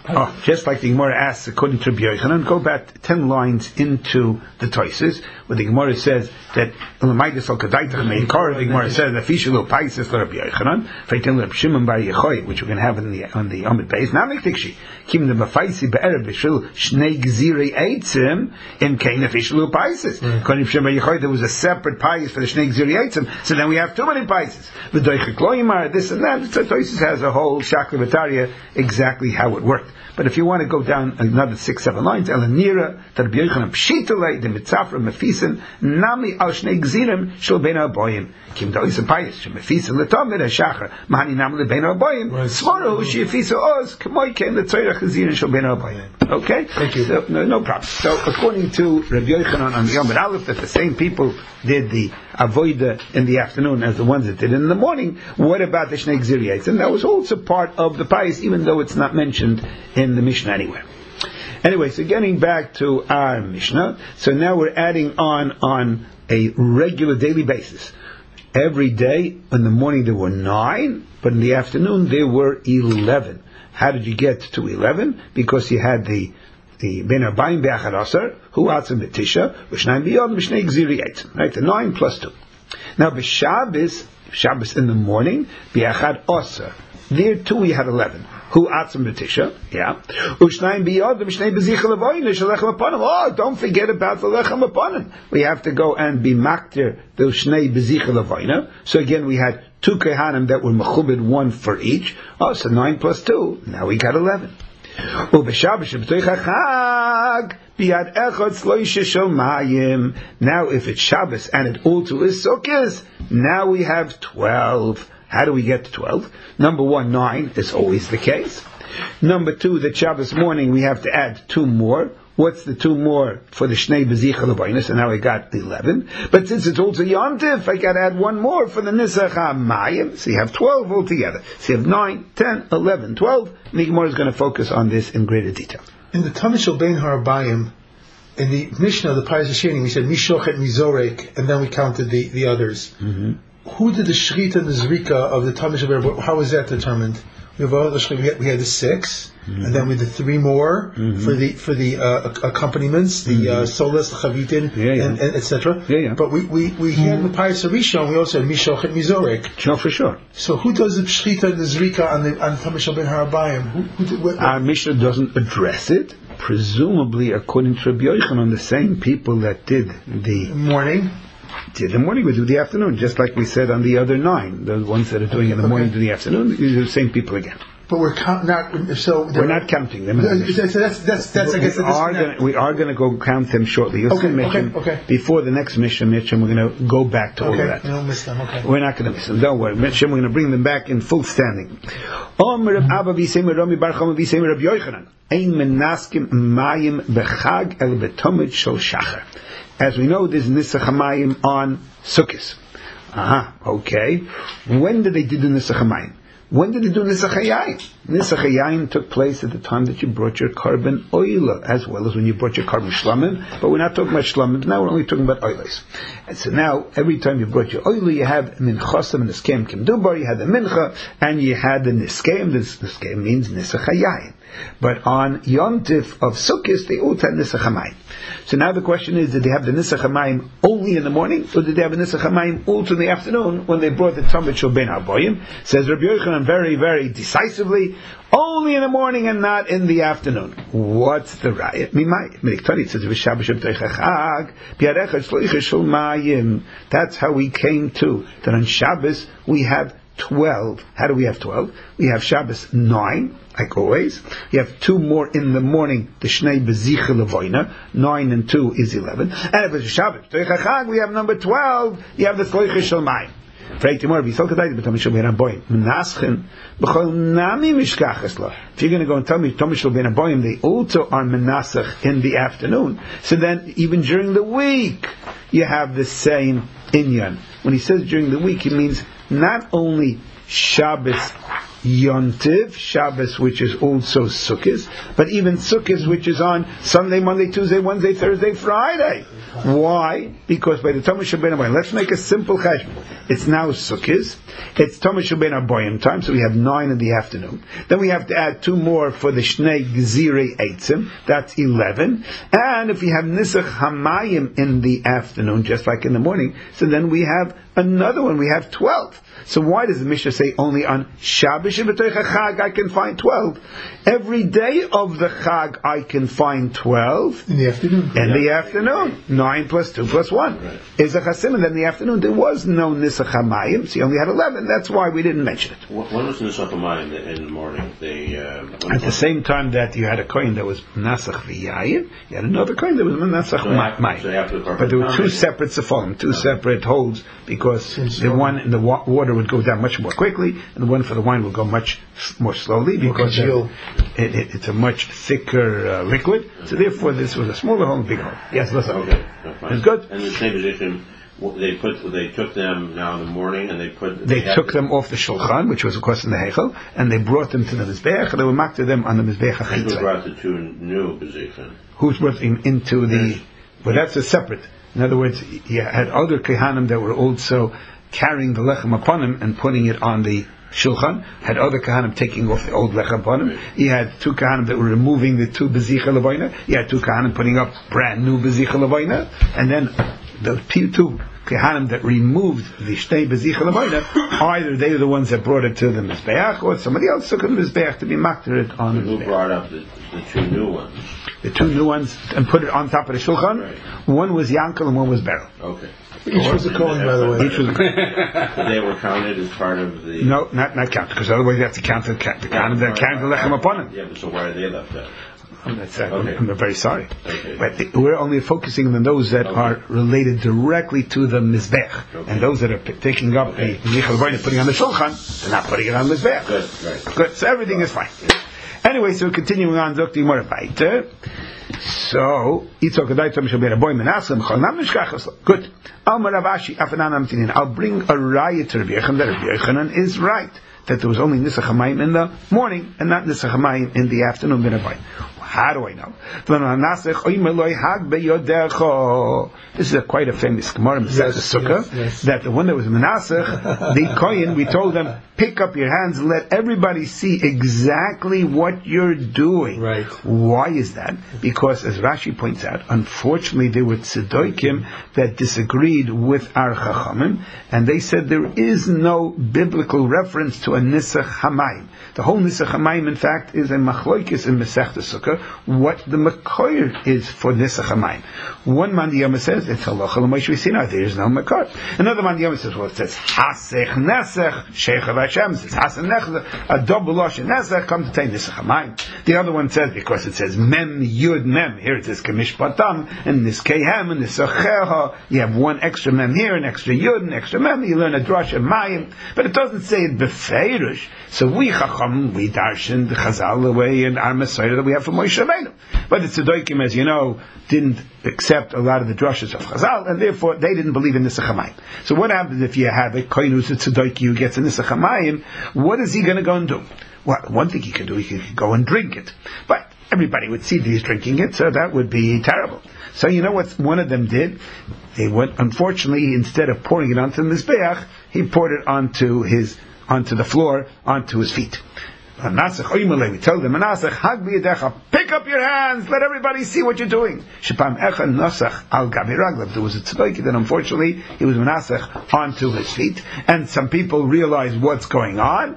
Oh, just like the Gemara asks, according to Rabbi Yochanan, go back ten lines into the Toises, where the Gemara says that the Gemara says that Fishilu Paisis Rabbi Yochanan, Feitin Reb Shimon Bar Yochai, which we're going to have in the on the Amid Beis. Now Miktikshi, Kim the Mafaisi Be'erev Bishul Shnei Gzirei Eitzim in Kaina Fishilu Paisis. According to Shimon Bar Yochai, there was a separate Pais for the Shnei Gzirei Eitzim, so then we have too many Paisis. The Doichik Loimar, this and that. So Toises has a whole Shakla V'Tarya exactly how it worked. But if you want to go down another six, seven lines, Elanira, that Rabbi Yochanan Pshitale, the Mitzafra, Mephisin, Nami al Shnei Gzirim, Shel Ben Aboyim, Kim Dois and Payis, Mephisin, Letomid, Shachar, Mahani Nam Le Ben Aboyim, Svaro, Shifisa Oz, Kamoy Ken, the Tzorach Gzirim, Shel Ben Aboyim. Okay? Thank you. So, no, no problem. So, according to Rabbi Yochanan on the Yom Aleph, that the same people did the Avoida in the afternoon as the ones that did in the morning, what about the Shnei Gziriyats? And that was also part of the Payis, even though it's not mentioned in the Mishnah anywhere. Anyway, so getting back to our Mishnah, so now we're adding on on a regular daily basis. Every day in the morning there were nine, but in the afternoon there were eleven. How did you get to eleven? Because you had the the Ben Arbaim Be'achad Asar, Hu Atzim B'Tisha, V'shnayim B'Yod, V'shnei Gziriyat. Right, the nine plus two. Now B'Shabbos, Shabbos in the morning, Be'achad Asar. There too we had eleven. Hu Atzim B'Tisha, yeah. V'shnayim B'Yod, V'shnei B'Zichel Avoyin, V'shalechem Aponim. Oh, don't forget about the Lechem Aponim. We have to go and be makter the Shnei B'Zichel Avoyin. So again we had two Kehanim that were mechubed, one for each. Oh, so nine plus two. Now we got eleven. Now if it's Shabbos and it also is Sukkot, now we have twelve. How do we get to twelve? Number one, nine is always the case. Number two, that Shabbos morning we have to add two more. What's the two more for the Shnei B'Zichel Avoyin? So now I got eleven. But since it's also Yom Tif, I got to add one more for the Nisach HaMayim. So you have twelve altogether. So you have nine, ten, eleven, twelve. And the Gemara is going to focus on this in greater detail. In the Tamishal Ben Harabayim, in the Mishnah, the Payas Hashanim, we said Mishochet Mizorek, and then we counted the, the others. Mm-hmm. Who did the Shrita and the Zrika of the Tamishal Ben? How was that determined? We have we had, we had the six, mm-hmm. and then we did three more mm-hmm. for the for the uh, accompaniments, the mm-hmm. uh, solas, the chavitin, yeah, yeah. and, and et cetera. Yeah, yeah. But we we, we mm-hmm. had the Payas Rishon. We also had Mishochet Mizorek. No, for sure. So who does the Shrita and the Zrika on the on Tamishal Ben Harabayim? Who, who did, what, what? Our Mishnah doesn't address it. Presumably, according to Rabbi Yochanan, the same people that did the morning. In the morning we do the afternoon, just like we said on the other nine. The ones that are doing in the morning do the afternoon. These are the same people again. But we're count, not so. We're not counting them. So that's that's that's. I guess we are going. We are going to go count them shortly. You'll okay, see okay, okay. Before the next Mishnah, Mitchum, we're going to go back to okay, all of that. We don't miss them. Okay. We're not going to miss them. Don't worry, Mitchum. We're going to bring them back in full standing. Omer Abba v'Yisem Rami Bar Chama v'Yisem Rabbi Yochanan. Ein menaskim mayim bechag el betomid shel shachar. As we know, there's Nisach HaMayim on Sukkot. Aha, okay. When did they do the Nisach HaMayim? When did they do Nisach HaYayin? Nisach HaYayin took place at the time that you brought your carbon oil, as well as when you brought your carbon shlamim. But we're not talking about shlamim now, we're only talking about oilers. And so now, every time you brought your oil, you have minchasam and niskeim kimdubar, you had the mincha, and you had the niskeim. This niskeim means Nisach HaYayin. But on Yom Tif of Sukkot, they all had Nisach HaMayim. So now the question is, did they have the Nisach HaMayim only in the morning, or did they have the Nisach HaMayim also in the afternoon when they brought the Tamid Shel Ben Arboyim? Says Rabbi Yochanan very, very decisively, only in the morning and not in the afternoon. What's the riot? That's how we came to, that on Shabbos we have twelve. How do we have twelve? We have Shabbos nine, like always. You have two more in the morning, the Shnei B'Zichel Avoyna. Nine and two is eleven. And if it's Shabbos, we have number twelve, you have the Tzloicha Shel Mayim. If you're going to go and tell me Tomei Shel Ben Aboyim, they also are menasach in the afternoon. So then, even during the week, you have the same inyan. When he says during the week, he means not only Shabbos Yontiv, Shabbos, which is also Sukkot, but even Sukkot, which is on Sunday, Monday, Tuesday, Wednesday, Thursday, Friday. Why? Because by the Tomer Shel Ben Abayim, let's make a simple cheshbon. It's now Sukkot. It's Tomer Shel Ben Abayim time, so we have nine in the afternoon. Then we have to add two more for the Shnei Gzirei Eitzim. That's eleven. And if we have Nisach Hamayim in the afternoon, just like in the morning, so then we have another one. We have twelve. So why does the Mishnah say only on Shabbos Chag I can find twelve? Every day of the Chag I can find twelve. In the afternoon. In yeah. the afternoon. Nine plus two plus one. Right. Is a Chasim, and then in the afternoon there was no Nisach Hamayim, so you only had eleven. That's why we didn't mention it. When was Nisach Hamayim in the morning? They, uh, At the same time that you had a coin that was Menasach V'Yayin, you had another coin that was Menasach so Mayim. So but there were two separate Sefalim, two separate holds, because the one in the wa- water would go down much more quickly, and the one for the wine would go much more slowly, because it, it, it's a much thicker uh, liquid. So therefore, this was a smaller hole, big hole. Yes, listen. Okay, it's good. And the same position, they put, they took them now in the morning, and they put. They, they took them off the shulchan, which was of course in the heichel, and they brought them to the mizbeach, and they were maked to them on the mizbeach. And who brought the two new position? Who's brought them into the? Well, that's a separate. In other words, you had other kehanim that were also carrying the lechem upon him and putting it on the shulchan. Had other kahanim taking off the old lechem upon him. Right. He had two kahanim that were removing the two bezicha levayna. He had two kahanim putting up brand new bezicha levayna. And then the two kahanim that removed the shtei bezicha levayna, either they were the ones that brought it to the mizbeach, or somebody else took it to the mizbeach to be makter it on the mizbeach. Who brought up the, the two new ones? The two new ones, and put it on top of the shulchan. Right. One was Yankel and one was Beryl. Okay. Each was a Kohen, by the way. Each was a But they were counted as part of the... No, not not counted, because otherwise you have to count the count the count that carried the lechem upon him. Yeah, but so why are they left out? I'm, not, okay. I'm, I'm very sorry. Okay. But the, we're only focusing on those that okay. are related directly to the mizbech. Okay. And those that are p- taking up okay. the Michal Boyne and putting on the shulchan, they're not putting it on the mizbech. Good, right. Good, so everything is fine. Anyway, so continuing on, Doctor Gemara weiter. So, Yitzhak Adaitam shall be a boy menasem cholam nishkachas. Good. Al Maravashi afanan amtinin. I'll bring a raya to Rabbi Yochanan that Rabbi Yochanan is right, that there was only Nisach Hamayim in the morning and not Nisach Hamayim in the afternoon. How do I know? This is a quite a famous Gemara in Masechta Sukkah, yes, yes. that the one that was Menasech, the Kohen, we told them, pick up your hands and let everybody see exactly what you're doing. Right. Why is that? Because, as Rashi points out, unfortunately there were Tzedokim that disagreed with our Chachamim, and they said there is no biblical reference to a Nisach Hamayim. The whole Nisach Hamayim, in fact, is a Machloikis in Masechta Sukkah, what the Makor is for Nisach Hamayim. One man Yama says, it's Halacha L'Moshe Sinai, there is no Makor. Another man Yama says, well, it says, Hasech Nesech, Sheikh of Hashem, it says, Hasech Nesech, a double Lashon Nesech, come to take Nisach Hamayim. The other one says, because it says, Mem, Yud, Mem, here it says, Kamish Patam, and Niskehem, and Nisacheha, you have one extra Mem here, an extra Yud, an extra Mem, you learn a Drash of Mayim, but it doesn't say it Befeirish. So we, Chacham, we darshan the Chazal the way in our Messiah that we have from Moshe Rabbeinu. But the Tzedokim, as you know, didn't accept a lot of the drushes of Chazal, and therefore they didn't believe in Nisach Hamayim. So what happens if you have a Kohen who's a Tzedoki who gets a Nisach Hamayim? What is he going to go and do? Well, one thing he could do, he could go and drink it. But everybody would see that he's drinking it, so that would be terrible. So you know what one of them did? They went, unfortunately, instead of pouring it onto the Mizbeach, he poured it onto his onto the floor, onto his feet. We tell them, pick up your hands, let everybody see what you're doing. There was a tzedek that unfortunately he was menasech onto his feet, and some people realized what's going on.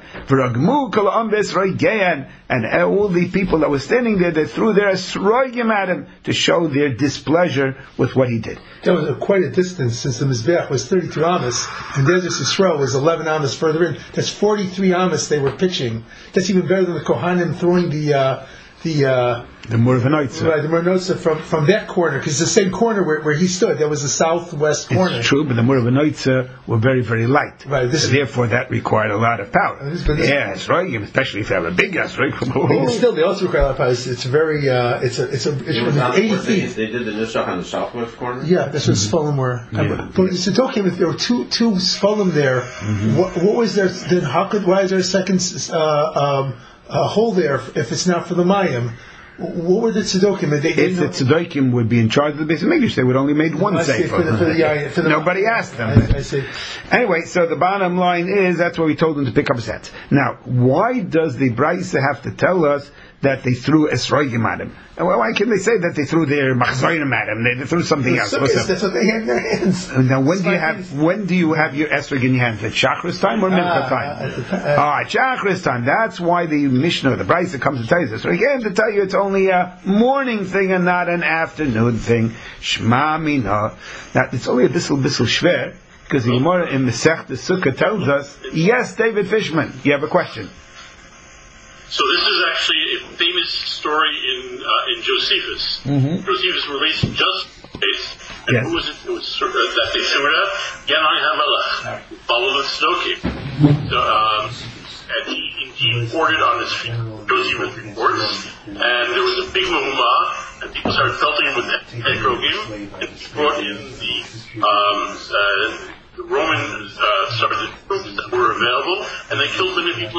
And all the people that were standing there, they threw their esrogim at him to show their displeasure with what he did. That was a, quite a distance, since the Mizbeach was thirty-two amas, and Desert Yisrael was eleven amas further in. That's forty-three amas they were pitching. That's even better than the Kohanim throwing the uh, the uh, the Murvanoitza. Right, the Murvanoitza from, from that corner, because it's the same corner where, where he stood. That was the southwest corner. It's true, but the Murvanoitza were very, very light. Right. This so therefore, that required a lot of power. This, this, yeah, Esrogim, especially if you have a big Esrogim. Even still, they also require a lot of power. It's, it's very, uh, it's a, it's a, it's It was eighty on, feet. They, they did the Nusach on the southwest corner? Yeah, that's what mm-hmm. Sfolim were. Yeah. But it's a token, if there were two, two Sfolim there, mm-hmm. what, what was there, then how could, why is there a second, uh, um, uh, hole there if it's not for the Mayim? What were the tzedakим? They, they if the tzedakim would be in charge of the Beis Hamikdash, they would only made one sefer. For the, for the, yeah, for the, Nobody asked them. I, I see. Anyway, so the bottom line is that's why we told them to pick up sets. Now, why does the Braisa have to tell us that they threw esrogim at him? Well, why can they say that they threw their machzorim at him? They threw something else. Sukkahs, that's what they had in their hands. Now, when do you have when do you have your esrog in your hands? At Shachris time or Mincha time? Uh, uh, ah, at Shachris time. That's why the Mishnah, the Braisa, comes to tell you this. So again, to tell you it's only a morning thing and not an afternoon thing. Shma mina. Now, it's only a bissel bissel shver because the Gemara in Masech the Sukkah tells us. Yes, David Fishman, you have a question. So this is actually a famous story in uh, in Josephus. Mm-hmm. Josephus relates just case, and yes. who was it? It was uh, that they said Yanai HaMelech, follow the Tzedakah. So, um, and he indeed poured it on his feet. Josephus reports, and there was a big mahumah, and people started pelting him with etrogim, and he brought in the um, uh, the Roman uh, started troops that were available, and they killed many people.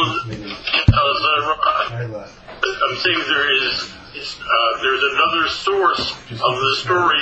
I'm saying there is uh, there's another source of the story.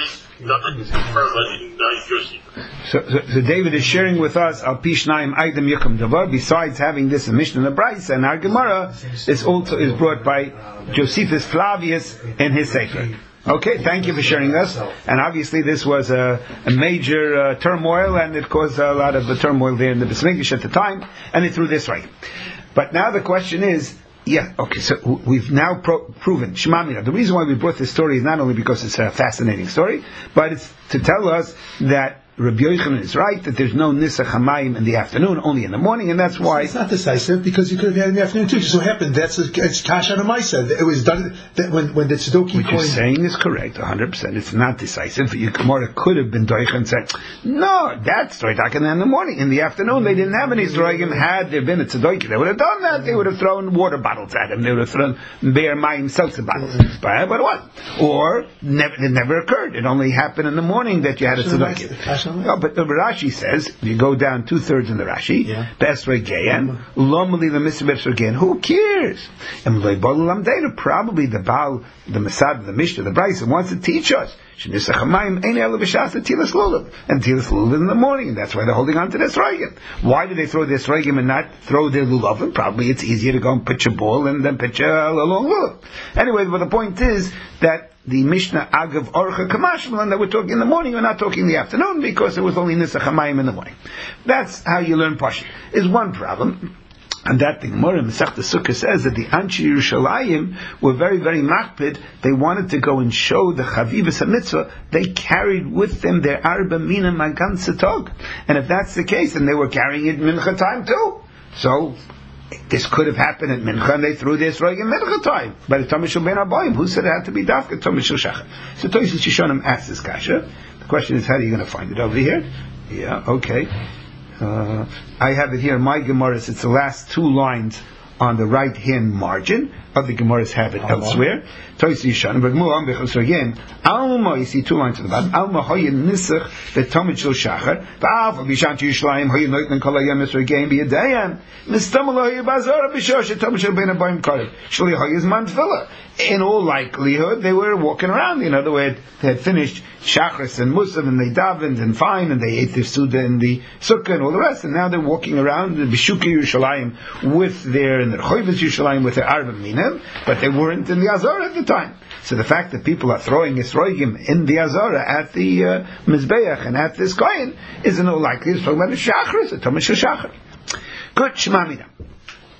So, so, so David is sharing with us Al Pishnaim Aydem Yukum Davar. Besides having this in Mishnah and Braisa and our Gemara, this also is brought by Josephus Flavius in his Sefer. Okay, thank you for sharing us. And obviously, this was a, a major uh, turmoil, and it caused a lot of the turmoil there in the Beis Hamikdash at the time, and they threw this right. But now the question is. Yeah, okay, so we've now pro- proven, Shema Mina. The reason why we brought this story is not only because it's a fascinating story, but it's to tell us that Rabbi Yochanan is right, that there's no Nisach HaMayim in the afternoon, only in the morning, and that's why... It's not decisive, because you could have had it in the afternoon too. It just so happened, that's a, it's Kash on a Maisa. It was done, that when, when the Tzedokah... What you're saying is correct, one hundred percent. It's not decisive. Your Gemara could have been Doich and said, no, that's Doich in the morning. In the afternoon, they didn't have any Tzedokah. Had there been a Tzedokah, they would have done that. They would have thrown water bottles at him. They would have thrown Be'er Mayim seltzer bottles. But, but what? Or, never, it never occurred. It only happened in the morning that you had a Tzedokah. No, but the Rashi says, you go down two thirds in the Rashi, who cares? And probably the Baal, the Masad, the Mishnah, the Braisa wants to teach us. And Tilas Lulav in the morning, and that's why they're holding on to this Esrogim. Why do they throw the Esrogim and not throw their Lulavim? Probably it's easier to go and pitch a ball and then pitch a long Lulav. Anyway, but the point is that the Mishnah Agav Orcha Kamashmalan that we're talking in the morning, we're not talking in the afternoon because it was only Nisach HaMayim in the morning. That's how you learn Pashut. Is one problem. And that the Gemara in Masechta Sukkah says that the Anshi Yerushalayim were very, very makpid. They wanted to go and show the Chavivas HaMitzvah. They carried with them their Arba Mina Magan Satog. And if that's the case, then they were carrying it Mincha time too. So, this could have happened at Mincha, and they threw the Esrog in Mincha time. By the Tomei Shel Ben Abayim, who said it had to be Dafka Tomei Shel Shachar? So Tosfos Yeshonim asks this kasha. The question is, how are you going to find it over here? Yeah, okay. Uh, I have it here in my Gemaras. It's the last two lines on the right hand margin. Other Gemaras have it elsewhere. Tosfos Yeshonim, but more on Bechus again. Alma, you see two lines at the bottom. Alma hoyin nisach betomid shel shachar. Va'alva b'shat Yerushalayim hoyin noitlen kol hayam esrogim b'yadayim. Nistamel hoyin bazara b'shosh etomid shel ben abayim karev. Shli hoyin zman tefillah. In all likelihood, they were walking around. In other words, they had finished Shachris and Musaf, and they davened and fine, and they ate their Suda and the Sukkah and all the rest, and now they're walking around in B'Shuka Yerushalayim with their, in the Choyvus Yerushalayim with their Arba Minim, but they weren't in the Azara at the time. So the fact that people are throwing Esrogim in the Azara at the uh, Mizbeach and at this Kohen is in all likelihood talking about a Shachris, a Tomei Shel Shachar. Good, Shema Mina.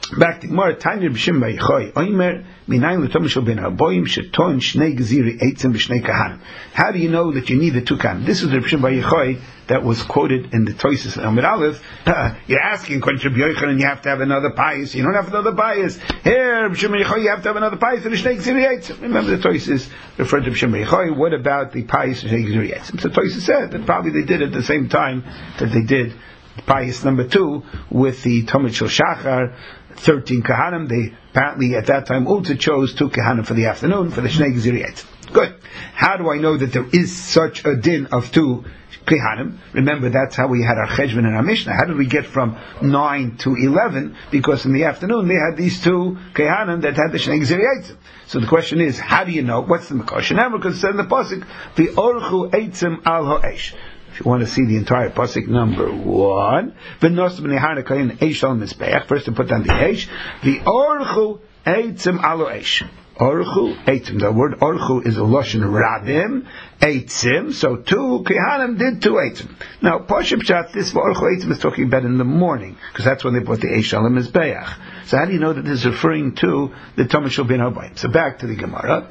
Back to Gemara, Tanya B'Shem Vayichai, Oimer, Minayin L'Tom Shel Ben Haboyim, Sheton Shnei Geziri Eitzim B'Shnei Kahanim. How do you know that you need the two kahanim? This is the B'Shem Vayichai that was quoted in the Toysis Amid Aleph. Uh, you're asking, according to Rabbi Yochanan, you have to have another pious. You don't have another pious. Here, B'Shem Vayichai, you have to have another pious in Shnei Geziri Eitzim. Remember the Toysis referred to B'Shem Vayichai. What about the pious in Shnei Geziri Eitzim? So Toysis said that probably they did it at the same time that they did pious number two with the Tomid Shel Shachar, thirteen Kahanim. They apparently at that time also chose two Kahanim for the afternoon for the Shnei Geziri Eitzim. Good. How do I know that there is such a din of two Kahanim? Remember, that's how we had our Cheshvan and our Mishnah. How did we get from nine to eleven? Because in the afternoon they had these two Kahanim that had the Shnei Geziri Eitzim. So the question is, how do you know? What's the Mekor? Shenamar, because it said in the Pasuk, the Orchu Eitzim al Ha'esh. If you want to see the entire pasuk, number one, first to put down the eish, the orchu eitzim alo eish. Orchu eitzim. The word orchu is a lashon rabim eitzim. So two kehanim did two eitzim. Now Pashup Pshat, this orchu eitzim is talking about in the morning, because that's when they put the eish al mizbeach. So how do you know that this is referring to the Tomid Shel Ben Haboyim? So back to the Gemara.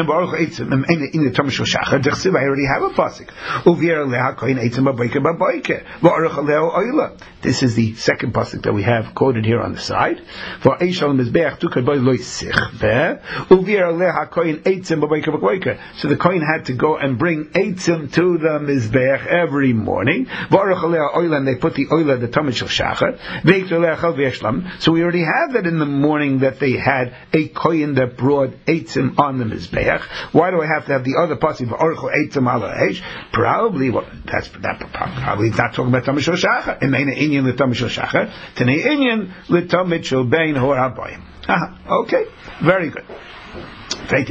I already have a pasuk. This is the second pasuk that we have quoted here on the side. So the kohen had to go and bring eitzim to the mizbeach every morning. And they put the oila, the Tomid Shel Shachar. So we already have that in the morning that they had a kohen that brought eitzim on the mizbeach. Why do I have to have the other pasuk for orchu eitzim ala eish? Probably, well, that's that probably not talking about Tomid Shel Shachar. Emeina inyan l'Tomid Shel Shachar, tenei inyan l'Tomid Shel Ben Haboyim. Okay, very good. Maybe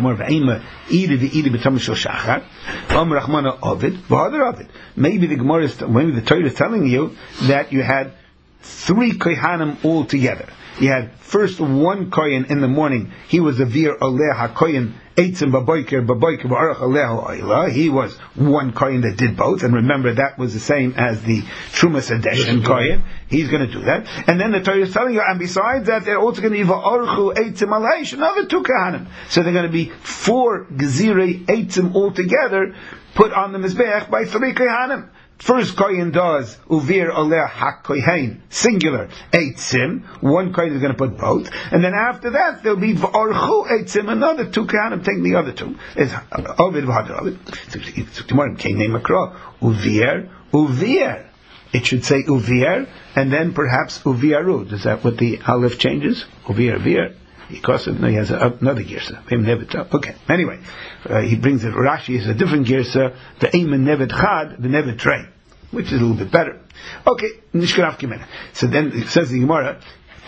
the Gemara is, maybe the Torah is telling you that you had three kohanim all together. You had first one kohen in the morning. He was a vir oleh hakohen eitzim baboiker baboiker ba'arach oleh oila. He was one kohen that did both. And remember, that was the same as the Trumas Adeshin kohen. He's going to do that. And then the Torah is telling you, and besides that, they're also going to be va'archu eitzim aleish, another two kohanim. So they're going to be four gezirei eitzim altogether put on the mizbeach by three kohanim. First kohen does uvir oleh hakohen, singular eitzim. One kohen is going to put both, and then after that there'll be v'orchu eitzim, another two kohanim taking the other two. Is ovid v'hadar. Tomorrow came name akra uvir uvir. It should say uvir and then perhaps uviarud. Is that what the aleph changes? Uvir uvir. Because no, he has a, another girsa. Okay. Anyway, uh, he brings it. Rashi is a different girsa. The Eimen Nevet Chad, the Nevet Trey, which is a little bit better. Okay. So then it says in the Gemara,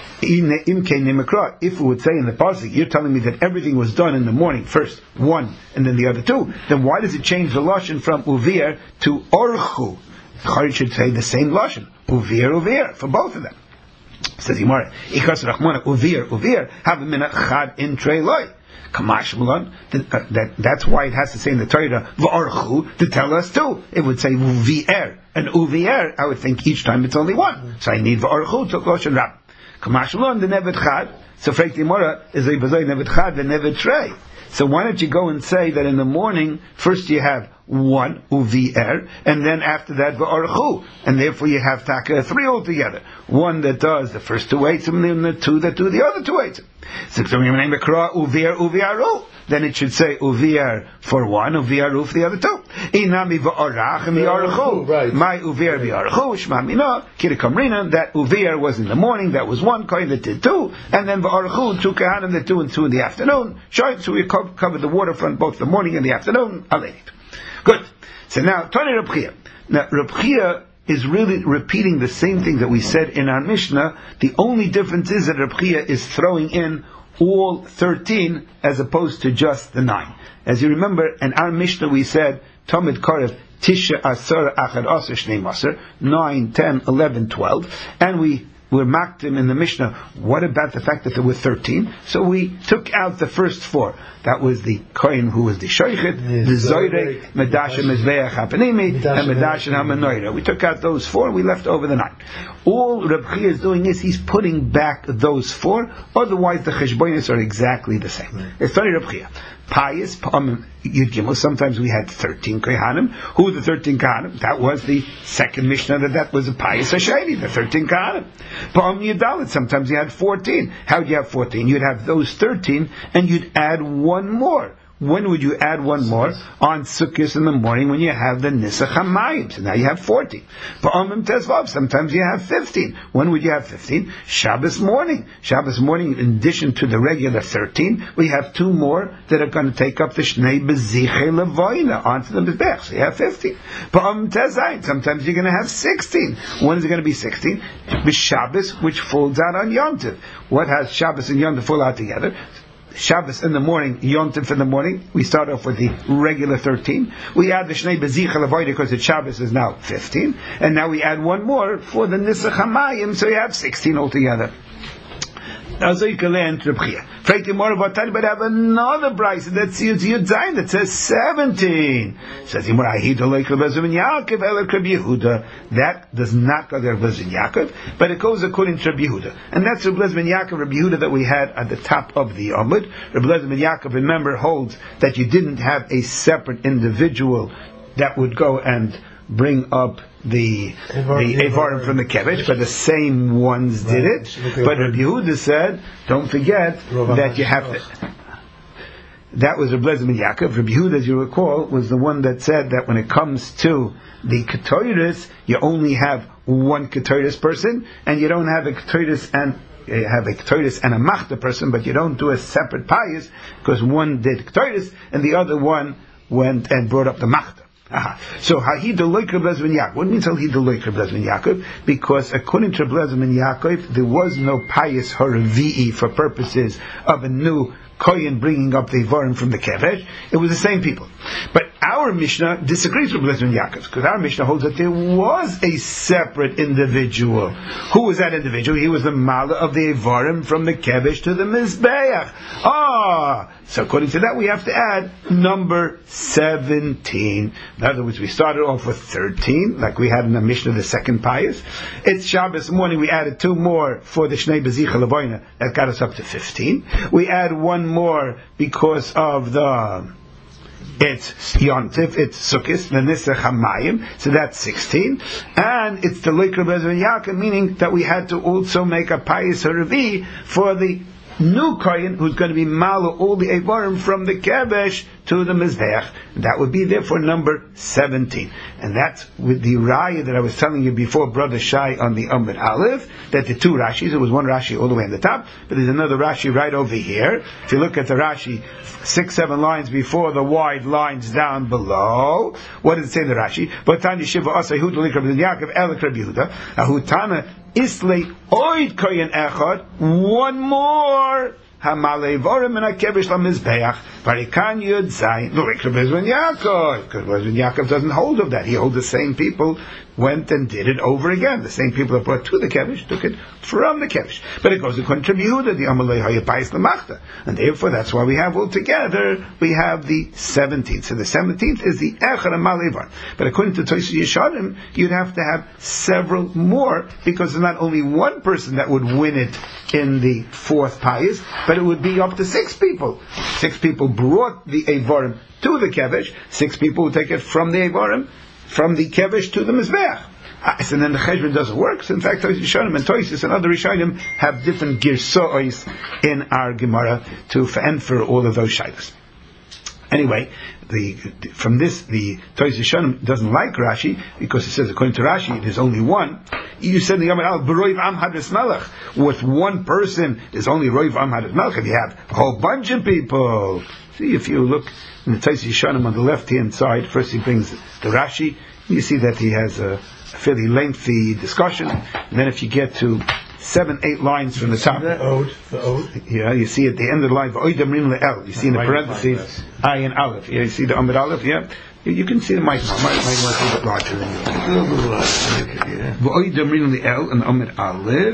if we would say in the pasuk, you're telling me that everything was done in the morning, first one and then the other two, then why does it change the lashon from uvir to orchu? Chari should say the same lashon, uvir uvir, for both of them. Says Gemara, Ikas Rachmana Uvir Uvir have a minute Chad in Trey Loy. Kamash Mulan. That that's why it has to say in the Torah V'Archu to tell us too. It would say Uvir and Uvir. I would think each time it's only one. So I need V'Archu to Loshen Rab. Kamash Mulan the Nevet Chad. So Freik Gemara is a Bazay Nevet Chad the Nevet Trey. So why don't you go and say that in the morning first you have one uvir, and then after that v'archu, and therefore you have taka three altogether. One that does the first two eights, and then the two that do the other two eights. So uvir uviaru. Then it should say uvir for one, uviaru for the other two. Inami v'arach and the archu. My uvir v'archu shma mina kirikamrina. That uvir was in the morning. That was one kohen that did two, and then v'archu two kahanim that do and two in the afternoon. So we covered the waterfront both the morning and the afternoon. Alayit. Good. So now, Tani Reb Chia. Now, Reb Chia is really repeating the same thing that we said in our Mishnah. The only difference is that Reb Chia is throwing in all thirteen as opposed to just the nine. As you remember, in our Mishnah we said, Tomid Korev, Tisha Asar Achad Asar Shnei Masar, nine, ten, eleven, twelve, and we we're makdim in the Mishnah, what about the fact that there were thirteen? So we took out the first four. That was the Kohen who was the Shoichet, the Zoyrek, Medash Mizbeach HaPanimi, and Medash HaMenoira. We took out those four, we left over the nine. All Reb Chia is doing is he's putting back those four, otherwise the Cheshbonis are exactly the same. It's funny, Reb Chia. Pious, um, Yud Gimel, sometimes we had thirteen Kohanim. Who were the thirteen Kohanim? That was the second Mishnah, that that was a Pious Hashayni, the thirteen Kohanim. Pa'am Yudalit, sometimes you had fourteen. How would you have fourteen? You'd have those thirteen, and you'd add one more. When would you add one more? On Sukkot in the morning when you have the Nisach HaMayim. So now you have fourteen. Pa'amim Tezvav, sometimes you have fifteen. When would you have fifteen? Shabbos morning. Shabbos morning, in addition to the regular thirteen, we have two more that are going to take up the Shnei Beziche Levoina onto the Mizbech. So you have fifteen. Pa'amim Tezayin, sometimes you're going to have sixteen. When is it going to be sixteen? B'Shabbos, which falls out on Yom Tov. What has Shabbos and Yom Tov fall out together? Shabbos in the morning, Yom Tov in the morning. We start off with the regular thirteen. We add the Shnei Bezicha Levoida because the Shabbos is now fifteen. And now we add one more for the Nisach HaMayim, so you have sixteen altogether. Now, so you can learn Reb Chia. But have another brayso that says Yud Zayin that says seventeen. Says that does not go there Reb Yaakov, but it goes according to Reb Yehuda, and that's Reb Ben Yaakov, Reb Yehuda that we had at the top of the Amud. Reb Ben Yaakov, remember, holds that you didn't have a separate individual that would go and bring up the the Evarim from the Kevesh, but the same ones did it. But Rabbi Yehuda said, don't forget that you have to. That was Rabbi Ben Yaakov. Rabbi Yehuda, as you recall, was the one that said that when it comes to the Ketoiris, you only have one Ketoiris person, and you don't have a Ketoiris and you have a Ketoiris and a Machta person, but you don't do a separate Payas, because one did Ketoiris, and the other one went and brought up the Machta. Aha. So Hahi Deloik Reb Ben Yaakov. What means Hahi Deloik Reb Ben Yaakov? Because according to Reb Ben Yaakov, there was no pious Haravi'i for purposes of a new Kohen bringing up the Ivarim from the Kevesh. It was the same people. But our Mishnah disagrees with Reb Ben Yaakov, because our Mishnah holds that there was a separate individual. Who was that individual? He was the Mala of the Ivarim from the Kevesh to the Mizbeach. Ah! So according to that, we have to add number seventeen. In other words, we started off with thirteen, like we had in the Mishnah, the second pious. It's Shabbos morning, we added two more for the Shnei Bezicha Levoina. That got us up to fifteen. We add one more because of the... It's Yom Tov, it's Sukkot, the Nisach HaMayim, so that's sixteen. And it's the Loik Reb Ben Yaakov, meaning that we had to also make a pious Haravi for the new Kohen who's going to be Malo all the Evarim from the Kevesh to the Mizbeach. That would be therefore number seventeen. And that's with the Raya that I was telling you before, Brother Shai, on the Amud Aleph, that the two Rashis, there was one Rashi all the way on the top, but there's another Rashi right over here. If you look at the Rashi, six, seven lines before the wide lines down below, what does it say in the Rashi? B'tani Shiva Asa Yehuda L'Reb Ben Yaakov Elek Reb Yehuda Ahutana Islay Oid Koyen Echad, one more Hamalei Vorim and Akevish LaMizbeach Varikan Yud Zayin L'Reb Ben Yaakov, because Reb Ben Yaakov doesn't hold of that. He holds the same people went and did it over again. The same people that brought to the Kevish took it from the Kevish. But it goes according to Yehuda, the Amalei Hayapais Lamachta. And therefore that's why we have altogether, we have the seventeenth. So the seventeenth is the Echad Amalei Var. But according to Tosfos Yesharim, you'd have to have several more, because there's not only one person that would win it in the fourth Payas, but it would be up to six people. Six people brought the Evarim to the Kevish, six people would take it from the Evarim, from the Kevish to the Mizbeach. Ah, so then the Cheshbon doesn't work. So in fact, Tosfos Yesharim and Tosfos and other Rishonim have different Girsois in our Gemara to and for all of those shaylos. Anyway, the, from this, the Tosfos Yesharim doesn't like Rashi, because it says, according to Rashi, there's only one. You said the Yom Al B'Roiv Am Hadras Melech. With one person, there's only Roiv Am Hadras Melech. If you have a whole bunch of people, see, if you look in the Tosfos Yesharim on the left-hand side, first he brings the Rashi. You see that he has a, a fairly lengthy discussion. And then if you get to seven, eight lines from the top, the ode, the ode. Yeah, you see at the end of the line, you see in the parentheses, Ayin Aleph. Yeah, you see the Amud Aleph. Yeah, you, you can see the mic. My mic was a bit larger than yours. A little bit larger. Yeah. And Amud Aleph.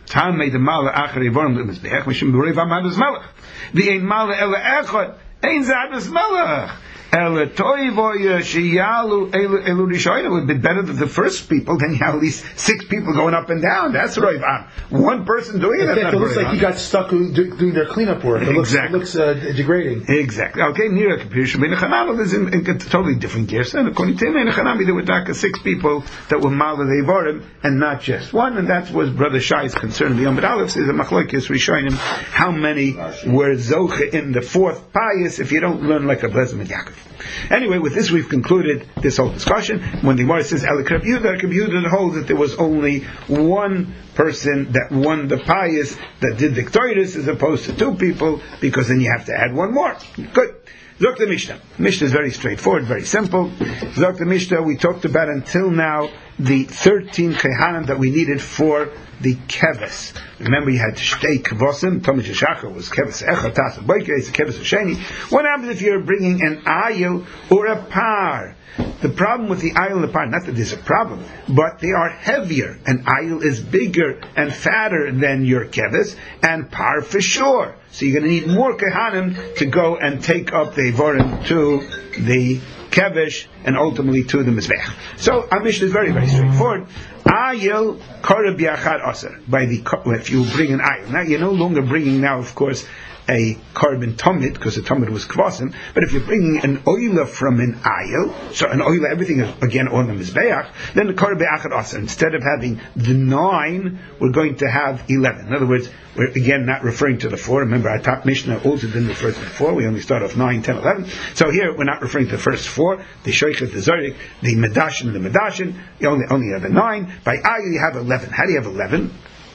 Tam made the mala achar yivorim l'mizbeach mishum b'rei v'amadus melech. V'ein mala ele echad ein zadus melech. Ele toivoy sheyalu elu elu rishoyim. It would be better than the first people. Then you have at least six people going up and down. That's right. One person doing it. In fact, it looks like he got stuck doing their cleanup work. It looks, exactly. It looks uh, degrading. Exactly. Okay, near Kapir Shabbat Chanami is in, in a totally different gear. And according to him, in Chanami there were like six people that were Mala Devarim and not just one. And that was Brother Shai's concern. The Yom Aleph says a Machlokes Rishonim. How many were Zoche in the fourth pious if you don't learn like a Brezim and Yaakov? Anyway, with this we've concluded this whole discussion. When the Gemara says El Krab Yehuda, Krab Yehuda holds that there was only one person that won the pious that did the Ktoiris as opposed to two people, because then you have to add one more. Good. Zok the Mishnah. Mishnah is very straightforward, very simple. Zok the Mishnah, we talked about until now the thirteen Kehanim that we needed for the Keves. Remember, you had Shtei Kevosim, Tomei Shachar was Keves Echad, Tasa Boiker, it's a Keves Sheni. What happens if you're bringing an ayil or a par? The problem with the ayil and the par, not that there's a problem, but they are heavier. An ayil is bigger and fatter than your keves, and par for sure. So you're going to need more kehanim to go and take up the ivorim to the kevesh and ultimately to the mizbech. So our mission is very, very straightforward. Ayil korab yachad aser. By the if you bring an ayil, now you're no longer bringing now, of course, a carbon tumid, because the tumid was kvasim, but if you're bringing an oila from an ayil, so an oila, everything is again on the mizbeach, then the korban achad aser. Instead of having the nine, we're going to have eleven. In other words, we're again not referring to the four. Remember, our top Mishnah also didn't refer to the four. We only start off nine, ten, eleven. So here we're not referring to the first four, the shoichet, the zorik, the medashin, the medashin. You only only have a nine. By ayil you have eleven. How do you have eleven?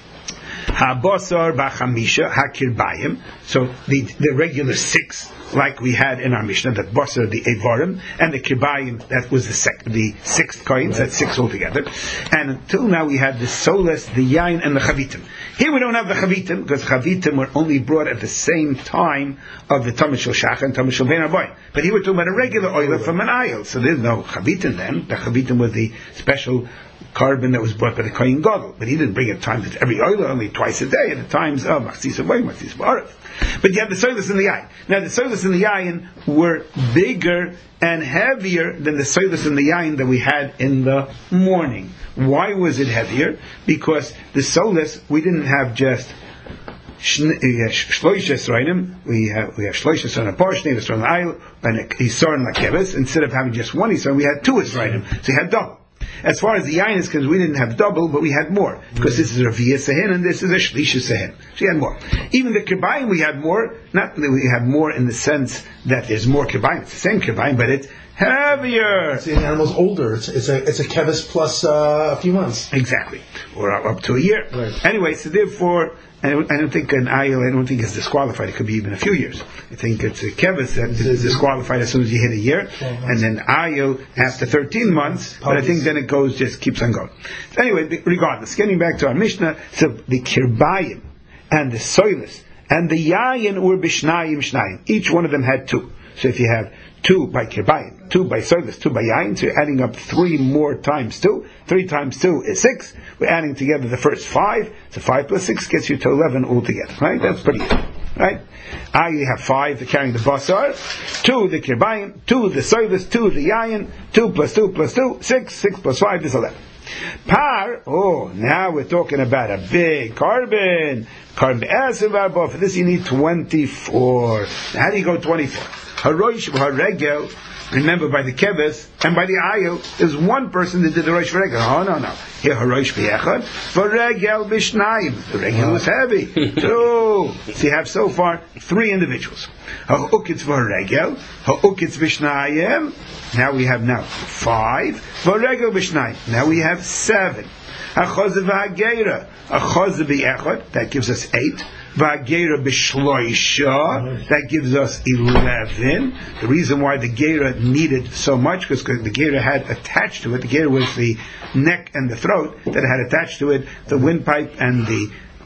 Habosar b'chamisha hakirbayim. So the the regular six, like we had in our Mishnah, that basar the evarim and the kirbayim, that was the sec, the sixth coins, that's six altogether. And until now we had the solas, the yain, and the chavitim. Here we don't have the chavitim because chavitim were only brought at the same time of the Tamid Shel Shachar and Tamid Shel Ben Avoy. But here we're talking about a regular oil from an ayil, so there's no chavitim then. The chavitim was the special carbon that was brought by the Kohen Gadol, but he didn't bring it times at every oil, only twice a day at the times of Machzis Avoy, Machzis Ba'aretz. But you have the soilus and the yayin. Now the soilus and the yayin were bigger and heavier than the soilus and the yayin that we had in the morning. Why was it heavier? Because the soilus, we didn't have just shloishes rainim. We have we have shloishes on a portion, shneis on the ayil, and a isar and lakeves. Instead of having just one isar, we had two israinim. So you had double. As far as the yain is concerned, we didn't have double, but we had more. Because this is a Raviyah Sahin and this is a Shlisha Sahin. So you had more. Even the Kirbayim we had more, not that we had more in the sense that there's more Kirbayim, it's the same Kirbayim, but it's heavier. The animal's older. It's, it's a it's a kevis plus uh, a few months. Exactly. Or up to a year. Right. Anyway, so therefore, I don't, I don't think an ayil, I don't think it's disqualified. It could be even a few years. I think it's a kevis that is disqualified as soon as you hit a year, and then ayil after thirteen months. But I think then it goes, just keeps on going. So anyway, regardless, getting back to our Mishnah, so the kirbayim and the soilus and the yayin were bishnayim shnayim. Each one of them had two. So if you have two by kirbayim, two by soilus, two by yayin, so you're adding up three more times two. Three times two is six. We're adding together the first five. So five plus six gets you to eleven altogether. Right? That's pretty good. Right? I you have five for carrying the basar, two the kirbayim, two the soilus, two the yayin, two plus two plus two, six, six plus five is eleven. Par, oh, now we're talking about a big carbon. Carbon for this you need twenty-four. Now how do you go twenty-four? Harosh v'haregel. Remember, by the keves and by the ayil, there's one person that did the rosh v'regel. Oh no no! Here harosh v'echad v'regel b'shnayim. The regel was heavy. Two. So you have so far three individuals. Ha'ukitz v'regel, ha'ukitz b'shnayim. Now we have now five. V'regel b'shnayim. Now we have seven. Ha'chaz v'hageira, ha'chaz v'echad. That gives us eight. V'agera b'shloisha, that gives us eleven. The reason why the gera needed so much, because the gera had attached to it, the gera was the neck and the throat that had attached to it, the windpipe and the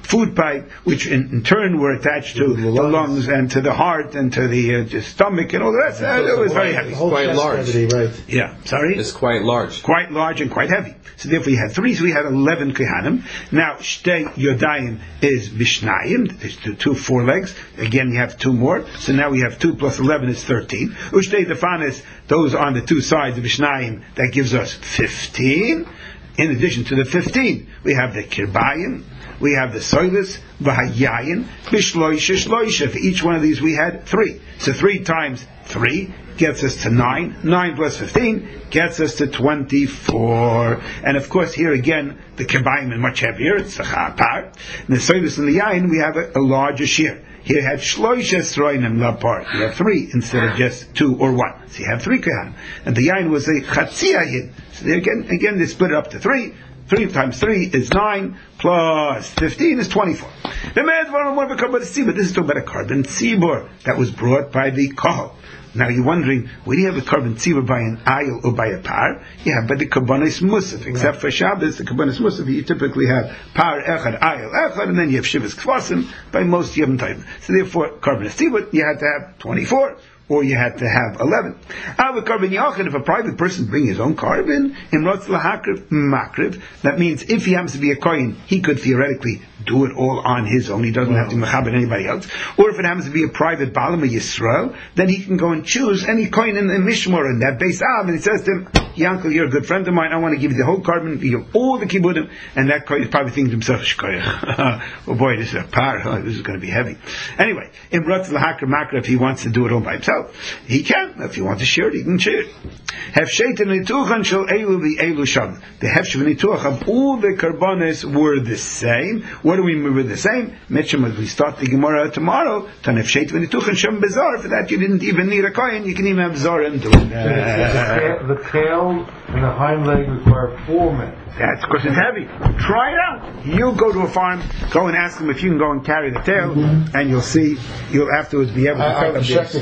food pipe, which in, in turn were attached to the lungs. the lungs and to the heart and to the, uh, the stomach and all that. So uh, it was very heavy. Quite large. Cavity, right. Yeah, sorry? It's quite large. Quite large and quite heavy. So therefore you had three, so we had eleven Kehanim. Now, Shtei Yodayim is Vishnayim, there's two, two forelegs. Again, you have two more. So now we have two plus eleven is thirteen. Ushtei Defanis, those on the two sides of Vishnayim, that gives us fifteen. In addition to the fifteen, we have the Kirbayim, we have the Soilis, Vahayayin, Bishloisha, Shloisha. For each one of these we had three. So three times three gets us to nine. Nine plus fifteen gets us to twenty-four. And of course, here again, the Kirbayim is much heavier. It's the Chapar. And the Soilis and the Yayin, we have a, a larger shear. Here had Shloisha Sroinim Lapar. You have three instead of just two or one. So you have three Kehanim. And the Yayin was a Chatziyayin. So they again, again, they split it up to three. Three times three is nine, plus fifteen is twenty-four. The Medvar more of a carbon tzibur. This is talking about a carbon tzibur that was brought by the Kohol. Now you're wondering, where do you have a carbon tzibur by an ayil or by a par? You have by the karbonis musaf. Except right. for Shabbos, the karbonis musaf, you typically have par echad, ayil echad, and then you have shivas kvasim by most yom tovim. So therefore, carbon tzibur, you had to have twenty-four. Or you had to have eleven. Ava carbon yachid, if a private person brings his own carbon, in rotz lahakriv makriv, that means if he happens to be a kohen, he could theoretically do it all on his own. He doesn't wow. have to mechaber anybody else. Or if it happens to be a private balam Yisrael, then he can go and choose any kohen in the mishmor in that base av, and he says to him, Yankel, you're a good friend of mine. I want to give you the whole carbon, give you all the kibudim, and that kohen is probably thinking to himself, oh boy, this is a par. Oh, this is going to be heavy. Anyway, in rotz lahakriv makriv, if he wants to do it all by himself, he can. If he wants to share it, he can share it. Hefshet and nituchan shel elu the elu sham. The hefshet and nituch of all the karbonis were the same. What do we mean were the same? Mitchum, as we start the Gemara tomorrow, tan hefshet and nituchan sham bizarre. For that, you didn't even need a kohen. You can even have zar and do it. The tail and the hind leg require four men. That's because it's heavy. Try it out. You go to a farm, go and ask them if you can go and carry the tail, and you'll see. You'll afterwards be able to. I, I